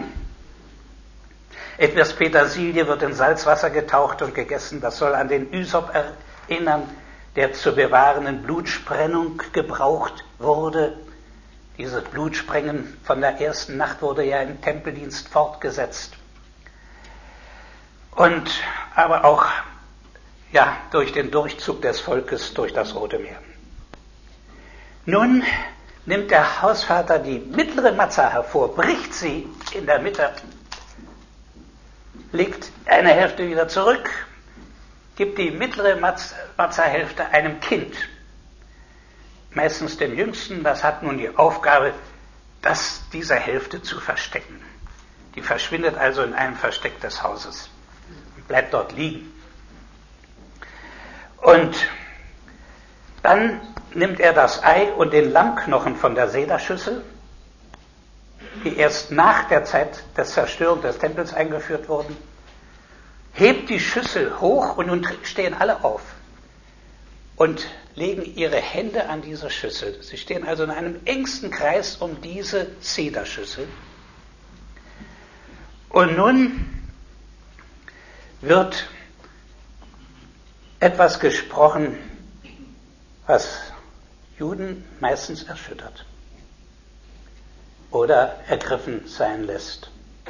Etwas Petersilie wird in Salzwasser getaucht und gegessen. Das soll an den Ysop erinnern, der zur bewahrenden Blutsprengung gebraucht wurde. Dieses Blutsprengen von der ersten Nacht wurde ja im Tempeldienst fortgesetzt. Und aber auch durch den Durchzug des Volkes durch das Rote Meer. Nun nimmt der Hausvater die mittlere Matza hervor, bricht sie in der Mitte, legt eine Hälfte wieder zurück, gibt die mittlere Matza-Hälfte einem Kind, meistens dem Jüngsten. Das hat nun die Aufgabe, das dieser Hälfte zu verstecken. Die verschwindet also in einem Versteck des Hauses und bleibt dort liegen. Und dann nimmt er das Ei und den Lammknochen von der Sederschüssel, die erst nach der Zeit der Zerstörung des Tempels eingeführt wurden, hebt die Schüssel hoch und nun stehen alle auf und legen ihre Hände an diese Schüssel. Sie stehen also in einem engsten Kreis um diese Sederschüssel. Und nun wird etwas gesprochen, was Juden meistens erschüttert oder ergriffen sein lässt.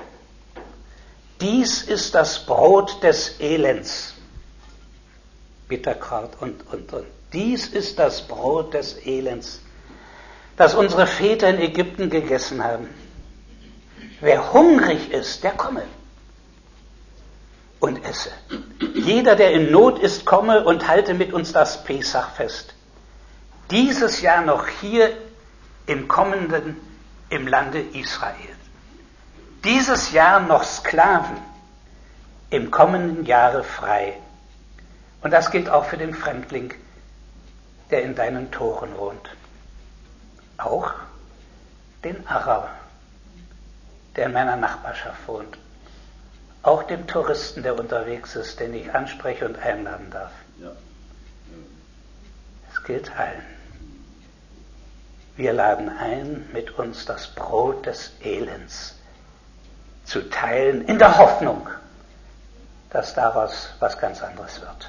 Dies ist das Brot des Elends. Bitterkraut und. Dies ist das Brot des Elends, das unsere Väter in Ägypten gegessen haben. Wer hungrig ist, der komme und esse. Jeder, der in Not ist, komme und halte mit uns das Pesachfest. Dieses Jahr noch hier im kommenden, im Lande Israel. Dieses Jahr noch Sklaven, im kommenden Jahre frei. Und das gilt auch für den Fremdling, der in deinen Toren wohnt. Auch den Araber, der in meiner Nachbarschaft wohnt. Auch dem Touristen, der unterwegs ist, den ich anspreche und einladen darf. Ja. Es gilt allen. Wir laden ein, mit uns das Brot des Elends zu teilen, in der Hoffnung, dass daraus was ganz anderes wird.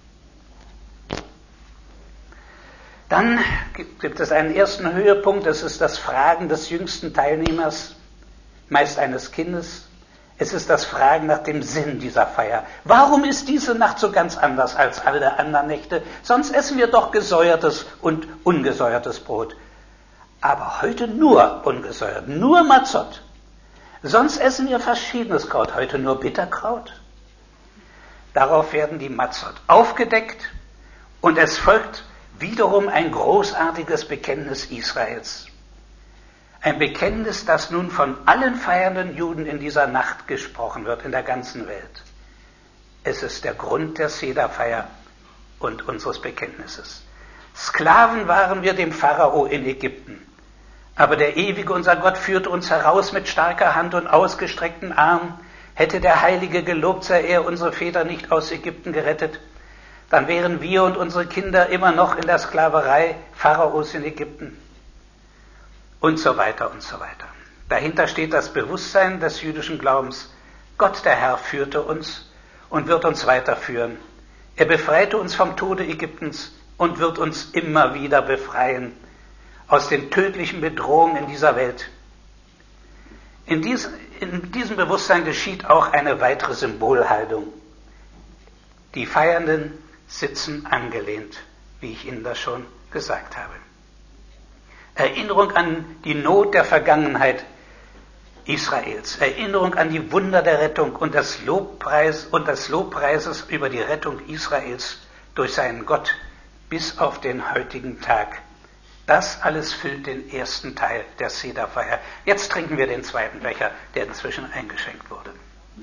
Dann gibt es einen ersten Höhepunkt, das ist das Fragen des jüngsten Teilnehmers, meist eines Kindes. Es ist das Fragen nach dem Sinn dieser Feier. Warum ist diese Nacht so ganz anders als alle anderen Nächte? Sonst essen wir doch gesäuertes und ungesäuertes Brot. Aber heute nur ungesäuert, nur Mazot. Sonst essen wir verschiedenes Kraut, heute nur Bitterkraut. Darauf werden die Mazot aufgedeckt und es folgt wiederum ein großartiges Bekenntnis Israels. Ein Bekenntnis, das nun von allen feiernden Juden in dieser Nacht gesprochen wird, in der ganzen Welt. Es ist der Grund der Sederfeier und unseres Bekenntnisses. Sklaven waren wir dem Pharao in Ägypten. Aber der ewige, unser Gott, führte uns heraus mit starker Hand und ausgestreckten Arm. Hätte der Heilige, gelobt sei er, unsere Väter nicht aus Ägypten gerettet, dann wären wir und unsere Kinder immer noch in der Sklaverei Pharaos in Ägypten. Und so weiter und so weiter. Dahinter steht das Bewusstsein des jüdischen Glaubens. Gott, der Herr, führte uns und wird uns weiterführen. Er befreite uns vom Tode Ägyptens und wird uns immer wieder befreien aus den tödlichen Bedrohungen in dieser Welt. In diesem Bewusstsein geschieht auch eine weitere Symbolhaltung. Die Feiernden sitzen angelehnt, wie ich Ihnen das schon gesagt habe. Erinnerung an die Not der Vergangenheit Israels, Erinnerung an die Wunder der Rettung und des Lobpreises über die Rettung Israels durch seinen Gott bis auf den heutigen Tag. Das alles füllt den ersten Teil der Sederfeier. Jetzt trinken wir den zweiten Becher, der inzwischen eingeschenkt wurde.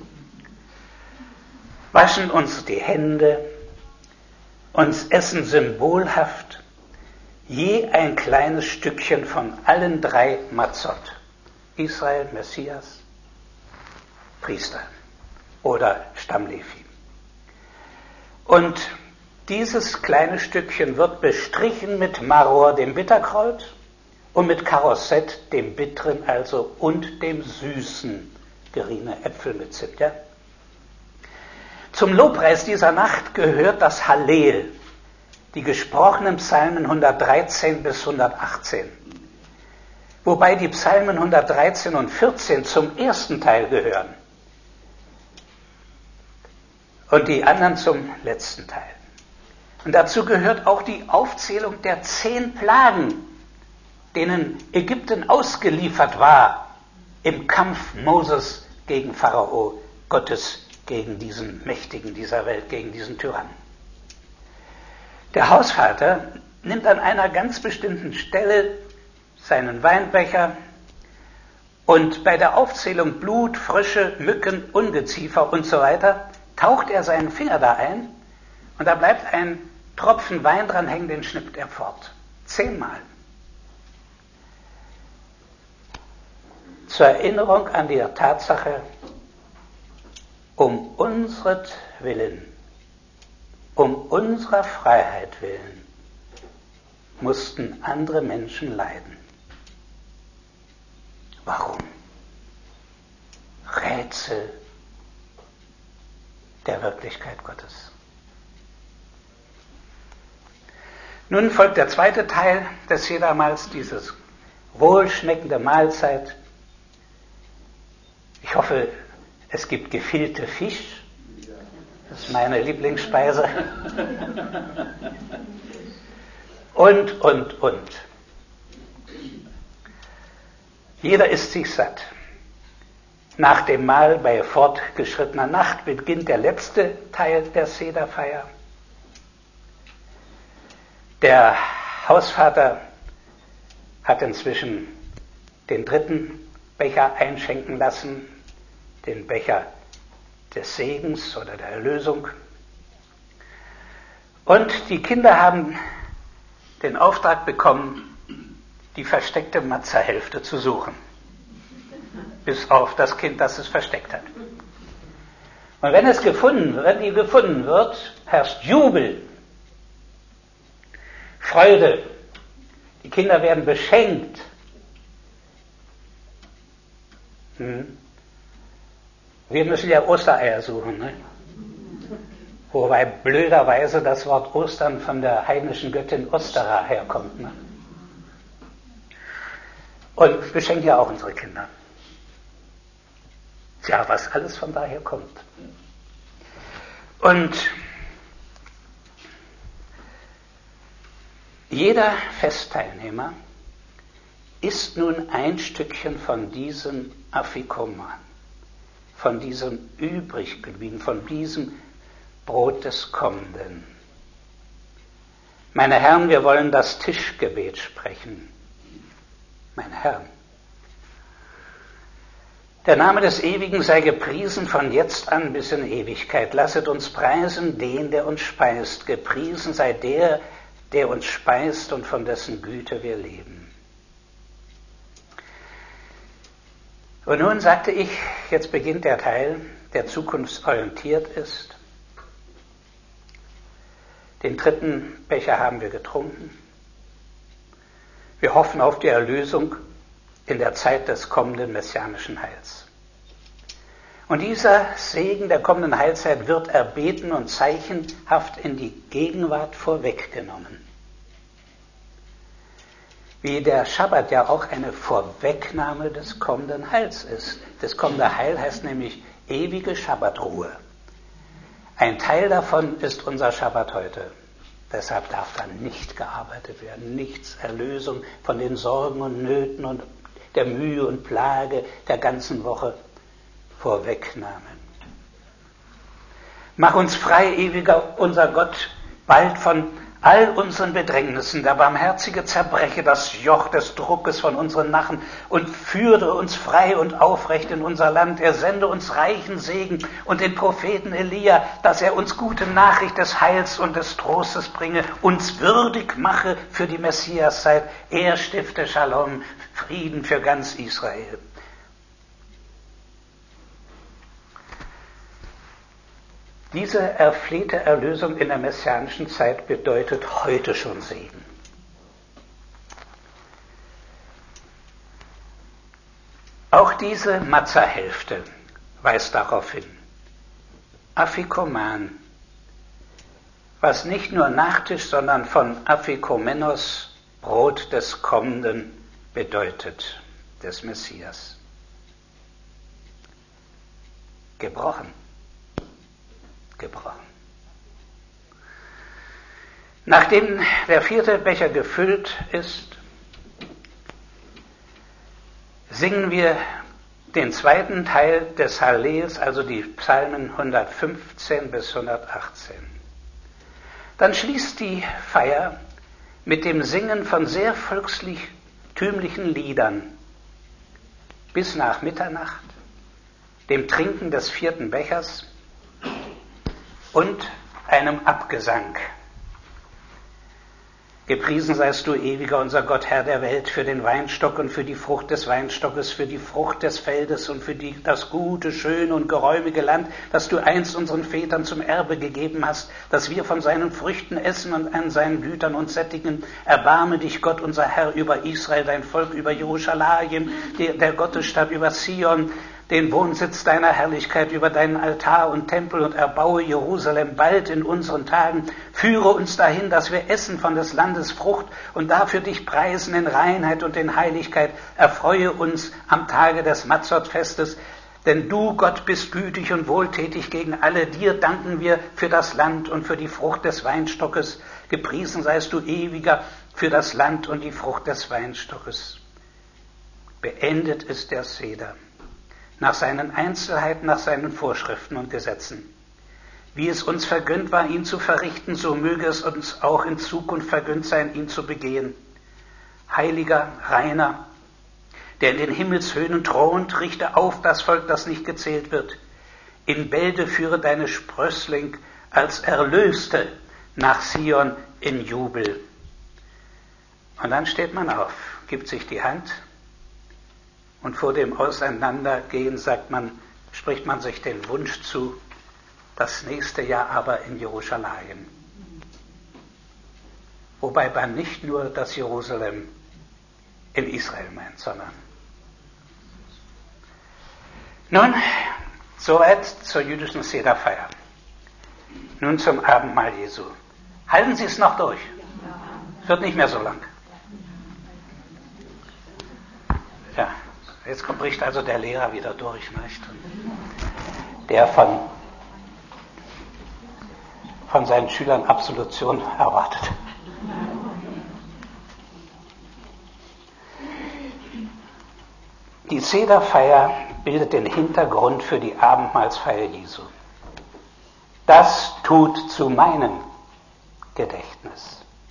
Waschen uns die Hände, uns essen symbolhaft je ein kleines Stückchen von allen drei Mazot. Israel, Messias, Priester oder Stammlevi. Und dieses kleine Stückchen wird bestrichen mit Maror, dem Bitterkraut, und mit Karosset, dem Bitteren also, und dem Süßen, geriebene Äpfel mit Zimt. Ja? Zum Lobpreis dieser Nacht gehört das Hallel, die gesprochenen Psalmen 113 bis 118. Wobei die Psalmen 113 und 14 zum ersten Teil gehören und die anderen zum letzten Teil. Und dazu gehört auch die Aufzählung der 10 Plagen, denen Ägypten ausgeliefert war im Kampf Moses gegen Pharao, Gottes gegen diesen Mächtigen dieser Welt, gegen diesen Tyrannen. Der Hausvater nimmt an einer ganz bestimmten Stelle seinen Weinbecher und bei der Aufzählung Blut, Frösche, Mücken, Ungeziefer und so weiter taucht er seinen Finger da ein und da bleibt ein Tropfen Wein dran hängen, den schnippt er fort. 10-mal. Zur Erinnerung an die Tatsache, um unsretwillen, um unserer Freiheit willen, mussten andere Menschen leiden. Warum? Rätsel der Wirklichkeit Gottes. Nun folgt der zweite Teil des Sedermahls, dieses wohlschmeckende Mahlzeit. Ich hoffe, es gibt gefüllte Fisch. Das ist meine Lieblingsspeise. Und. Jeder isst sich satt. Nach dem Mahl bei fortgeschrittener Nacht beginnt der letzte Teil der Sederfeier. Der Hausvater hat inzwischen den dritten Becher einschenken lassen, den Becher des Segens oder der Erlösung. Und die Kinder haben den Auftrag bekommen, die versteckte Matzerhälfte zu suchen. Bis auf das Kind, das es versteckt hat. Und wenn die gefunden wird, herrscht Jubel, Freude. Die Kinder werden beschenkt. Wir müssen ja Ostereier suchen, ne? Wobei blöderweise das Wort Ostern von der heidnischen Göttin Ostera herkommt. Ne? Und wir beschenken ja auch unsere Kinder. Tja, was alles von daher kommt. Und jeder Festteilnehmer isst nun ein Stückchen von diesem Afikoman, von diesem übriggeblieben, von diesem Brot des Kommenden. Meine Herren, wir wollen das Tischgebet sprechen. Meine Herren. Der Name des Ewigen sei gepriesen von jetzt an bis in Ewigkeit. Lasset uns preisen den, der uns speist. Gepriesen sei der, der uns speist und von dessen Güte wir leben. Und nun sagte ich, jetzt beginnt der Teil, der zukunftsorientiert ist. Den dritten Becher haben wir getrunken. Wir hoffen auf die Erlösung in der Zeit des kommenden messianischen Heils. Und dieser Segen der kommenden Heilzeit wird erbeten und zeichenhaft in die Gegenwart vorweggenommen. Wie der Schabbat ja auch eine Vorwegnahme des kommenden Heils ist. Das kommende Heil heißt nämlich ewige Schabbatruhe. Ein Teil davon ist unser Schabbat heute. Deshalb darf da nicht gearbeitet werden, nichts, Erlösung von den Sorgen und Nöten und der Mühe und Plage der ganzen Woche, Vorwegnahme. Mach uns frei, ewiger unser Gott, bald von all unseren Bedrängnissen. Der Barmherzige zerbreche das Joch des Druckes von unseren Nachen und führe uns frei und aufrecht in unser Land. Er sende uns reichen Segen und den Propheten Elia, dass er uns gute Nachricht des Heils und des Trostes bringe, uns würdig mache für die Messiaszeit. Er stifte Shalom, Frieden für ganz Israel. Diese erflehte Erlösung in der messianischen Zeit bedeutet heute schon Segen. Auch diese Matzerhälfte weist darauf hin. Afikoman, was nicht nur Nachtisch, sondern von Afikomenos, Brot des Kommenden, bedeutet, des Messias. Gebrochen. Nachdem der vierte Becher gefüllt ist, singen wir den zweiten Teil des Hallels, also die Psalmen 115 bis 118. Dann schließt die Feier mit dem Singen von sehr volkstümlichen Liedern bis nach Mitternacht, dem Trinken des 4. Bechers und einem Abgesang. Gepriesen seist du, ewiger unser Gott, Herr der Welt, für den Weinstock und für die Frucht des Weinstockes, für die Frucht des Feldes und für das gute, schöne und geräumige Land, das du einst unseren Vätern zum Erbe gegeben hast, dass wir von seinen Früchten essen und an seinen Blütern uns sättigen. Erbarme dich, Gott, unser Herr, über Israel, dein Volk, über Jerusalem, der Gottesstadt, über Zion, den Wohnsitz deiner Herrlichkeit, über deinen Altar und Tempel, und erbaue Jerusalem bald in unseren Tagen. Führe uns dahin, dass wir essen von des Landes Frucht und dafür dich preisen in Reinheit und in Heiligkeit. Erfreue uns am Tage des Matzot-Festes, denn du, Gott, bist gütig und wohltätig gegen alle. Dir danken wir für das Land und für die Frucht des Weinstockes. Gepriesen seist du, ewiger, für das Land und die Frucht des Weinstockes. Beendet ist der Seder, nach seinen Einzelheiten, nach seinen Vorschriften und Gesetzen. Wie es uns vergönnt war, ihn zu verrichten, so möge es uns auch in Zukunft vergönnt sein, ihn zu begehen. Heiliger, reiner, der in den Himmelshöhen thront, richte auf das Volk, das nicht gezählt wird. In Bälde führe deine Sprössling als Erlöste nach Sion in Jubel. Und dann steht man auf, gibt sich die Hand, und vor dem Auseinandergehen spricht man sich den Wunsch zu, das nächste Jahr aber in Jerusalem. Wobei man nicht nur das Jerusalem in Israel meint, sondern. Nun, soweit zur jüdischen Sederfeier. Nun zum Abendmahl Jesu. Halten Sie es noch durch? Es wird nicht mehr so lang. Ja. Jetzt bricht also der Lehrer wieder durch, nicht? Der von seinen Schülern Absolution erwartet. Die Sederfeier bildet den Hintergrund für die Abendmahlsfeier Jesu. Das tut zu meinem Gedächtnis.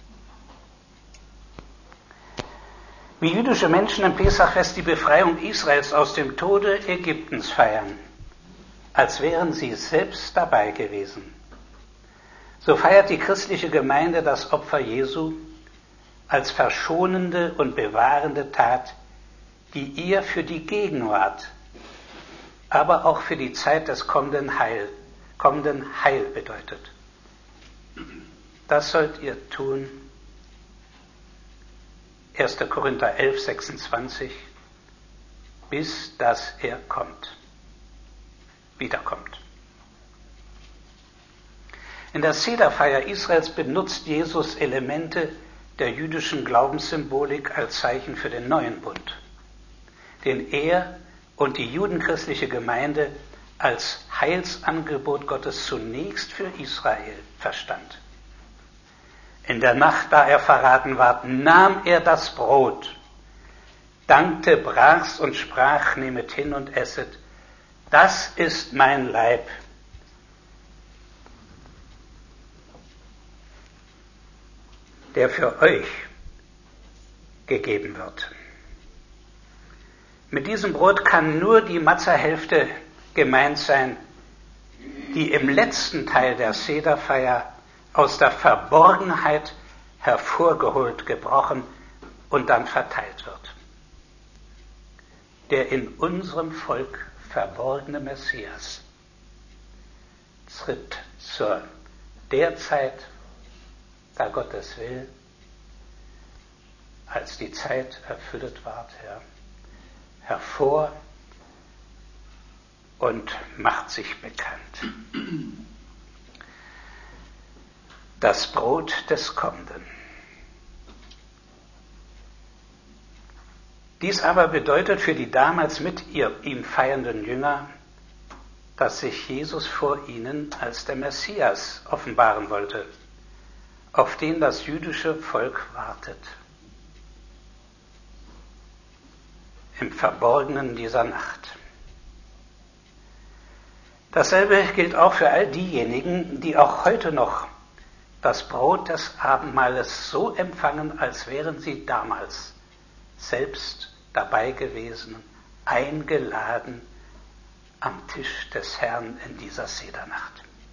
Wie jüdische Menschen im Pesachfest die Befreiung Israels aus dem Tode Ägyptens feiern, als wären sie selbst dabei gewesen, so feiert die christliche Gemeinde das Opfer Jesu als verschonende und bewahrende Tat, die ihr für die Gegenwart, aber auch für die Zeit des kommenden Heil bedeutet. Das sollt ihr tun. 1. Korinther 11, 26, bis dass er wiederkommt. In der Sederfeier Israels benutzt Jesus Elemente der jüdischen Glaubenssymbolik als Zeichen für den neuen Bund, den er und die judenchristliche Gemeinde als Heilsangebot Gottes zunächst für Israel verstand. In der Nacht, da er verraten ward, nahm er das Brot, dankte, brach's und sprach, nehmet hin und esset, das ist mein Leib. Der für euch gegeben wird. Mit diesem Brot kann nur die Matzahälfte gemeint sein, die im letzten Teil der Sederfeier aus der Verborgenheit hervorgeholt, gebrochen und dann verteilt wird. Der in unserem Volk verborgene Messias tritt zur der Zeit, da Gott es will, als die Zeit erfüllt ward, hervor und macht sich bekannt. Das Brot des Kommenden. Dies aber bedeutet für die damals mit ihm feiernden Jünger, dass sich Jesus vor ihnen als der Messias offenbaren wollte, auf den das jüdische Volk wartet. im Verborgenen dieser Nacht. Dasselbe gilt auch für all diejenigen, die auch heute noch das Brot des Abendmahles so empfangen, als wären sie damals selbst dabei gewesen, eingeladen am Tisch des Herrn in dieser Sedernacht.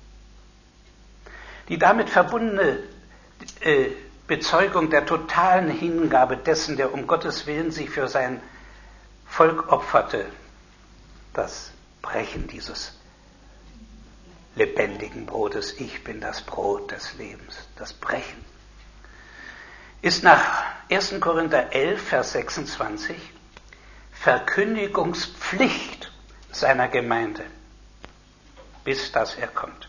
Die damit verbundene Bezeugung der totalen Hingabe dessen, der um Gottes Willen sich für sein Volk opferte, das Brechen dieses lebendigen Brotes, ich bin das Brot des Lebens, das Brechen, ist nach 1. Korinther 11, Vers 26 Verkündigungspflicht seiner Gemeinde, bis dass er kommt.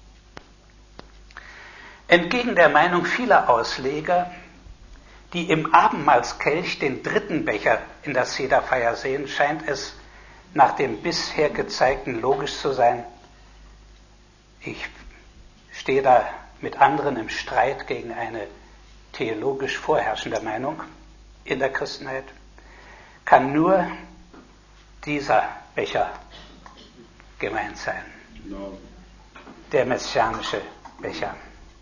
Entgegen der Meinung vieler Ausleger, die im Abendmahlskelch den dritten Becher in der Sederfeier sehen, scheint es nach dem bisher gezeigten logisch zu sein. Ich stehe da mit anderen im Streit gegen eine theologisch vorherrschende Meinung in der Christenheit, kann nur dieser Becher gemeint sein. Der messianische Becher.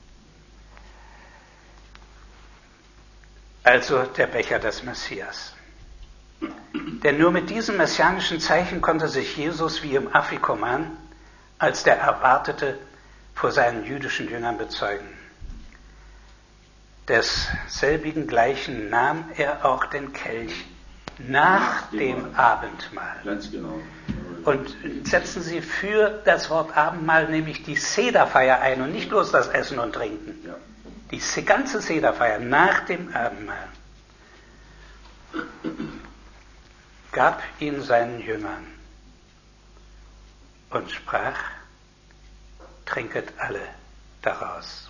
Also der Becher des Messias. Denn nur mit diesem messianischen Zeichen konnte sich Jesus wie im Afikoman als der Erwartete vor seinen jüdischen Jüngern bezeugen. Desselbigen gleichen nahm er auch den Kelch nach dem Abendmahl. Ganz genau. Und setzen Sie für das Wort Abendmahl nämlich die Sederfeier ein und nicht bloß das Essen und Trinken. Ja. Die ganze Sederfeier nach dem Abendmahl gab ihn seinen Jüngern und sprach, trinket alle daraus.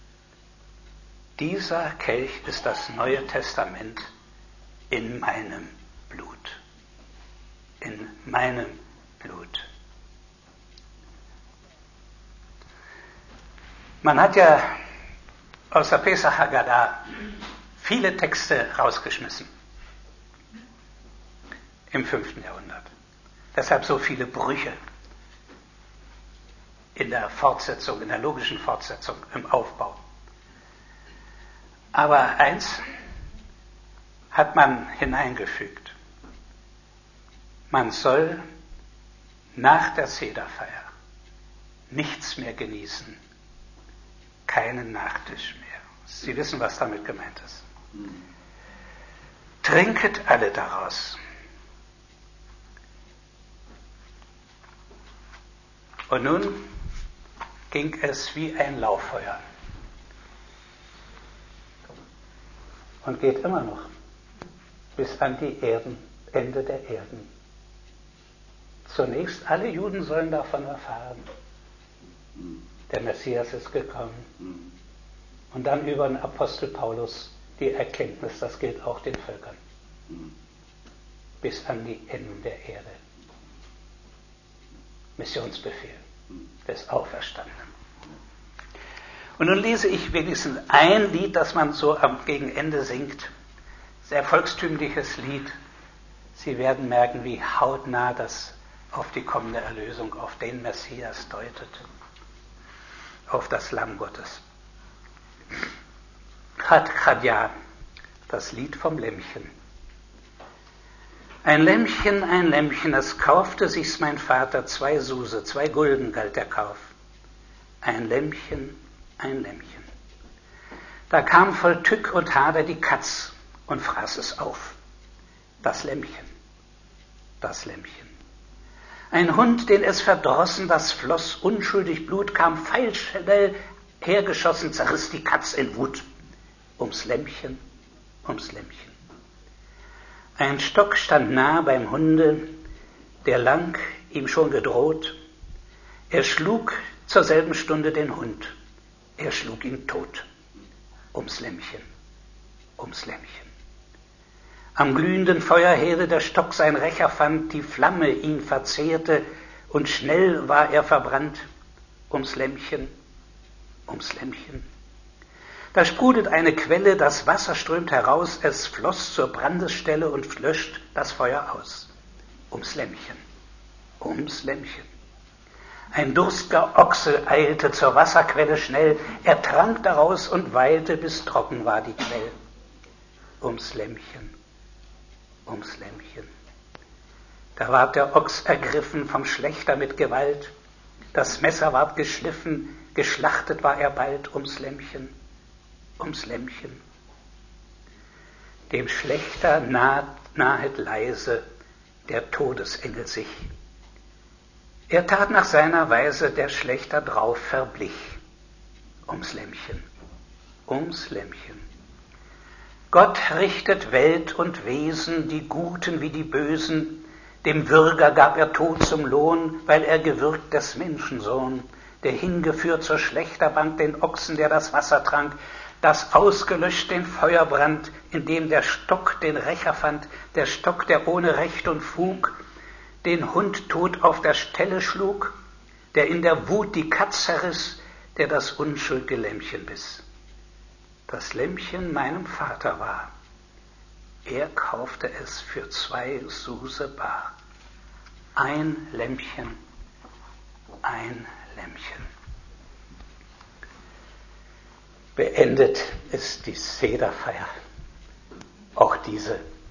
Dieser Kelch ist das Neue Testament in meinem Blut. In meinem Blut. Man hat ja aus der Pesach Haggadah viele Texte rausgeschmissen im 5. Jahrhundert. Deshalb so viele Brüche in der Fortsetzung, in der logischen Fortsetzung, im Aufbau. Aber eins hat man hineingefügt. Man soll nach der Sederfeier nichts mehr genießen, keinen Nachtisch mehr. Sie wissen, was damit gemeint ist. Trinket alle daraus. Und nun ging es wie ein Lauffeuer. Und geht immer noch bis an die Ende der Erden. Zunächst alle Juden sollen davon erfahren. Der Messias ist gekommen. Und dann über den Apostel Paulus die Erkenntnis, das gilt auch den Völkern. Bis an die Enden der Erde. Missionsbefehl des Auferstandenen. Und nun lese ich wenigstens ein Lied, das man so am Gegenende singt. Sehr volkstümliches Lied. Sie werden merken, wie hautnah das auf die kommende Erlösung, auf den Messias deutet. Auf das Lamm Gottes. Chad Chadja, das Lied vom Lämmchen. Ein Lämmchen, es kaufte sich's mein Vater, 2 Suse, 2 Gulden galt der Kauf. Ein Lämmchen. Da kam voll Tück und Hader die Katz und fraß es auf. Das Lämmchen. Ein Hund, den es verdrossen, das floss unschuldig Blut, kam pfeilschnell hergeschossen, zerriss die Katz in Wut. Ums Lämmchen. Ein Stock stand nah beim Hunde, der lang ihm schon gedroht. Er schlug zur selben Stunde den Hund. Er schlug ihn tot. Ums Lämmchen. Am glühenden Feuerherde der Stock sein Rächer fand, die Flamme ihn verzehrte und schnell war er verbrannt. Ums Lämmchen. Da sprudelt eine Quelle, das Wasser strömt heraus, es floss zur Brandesstelle und löscht das Feuer aus. Ums Lämmchen, ums Lämmchen. Ein durstiger Ochse eilte zur Wasserquelle schnell, er trank daraus und weilte, bis trocken war die Quell. Ums Lämmchen, ums Lämmchen. Da ward der Ochs ergriffen vom Schlächter mit Gewalt, das Messer ward geschliffen, geschlachtet war er bald, ums Lämmchen, ums Lämmchen. Dem Schlächter nahet leise der Todesengel sich. Er tat nach seiner Weise, der Schlächter drauf verblich. Ums Lämmchen, ums Lämmchen. Gott richtet Welt und Wesen, die Guten wie die Bösen. Dem Würger gab er Tod zum Lohn, weil er gewürgt des Menschensohn, der hingeführt zur Schlächterbank den Ochsen, der das Wasser trank, das ausgelöscht den Feuerbrand, in dem der Stock den Rächer fand, der Stock, der ohne Recht und Fug den Hund tot auf der Stelle schlug, der in der Wut die Katz zerriss, der das unschuldige Lämmchen biss. Das Lämmchen meinem Vater war, er kaufte es für 2 Suse bar. Ein Lämmchen, ein Lämmchen. Beendet ist die Sederfeier, auch diese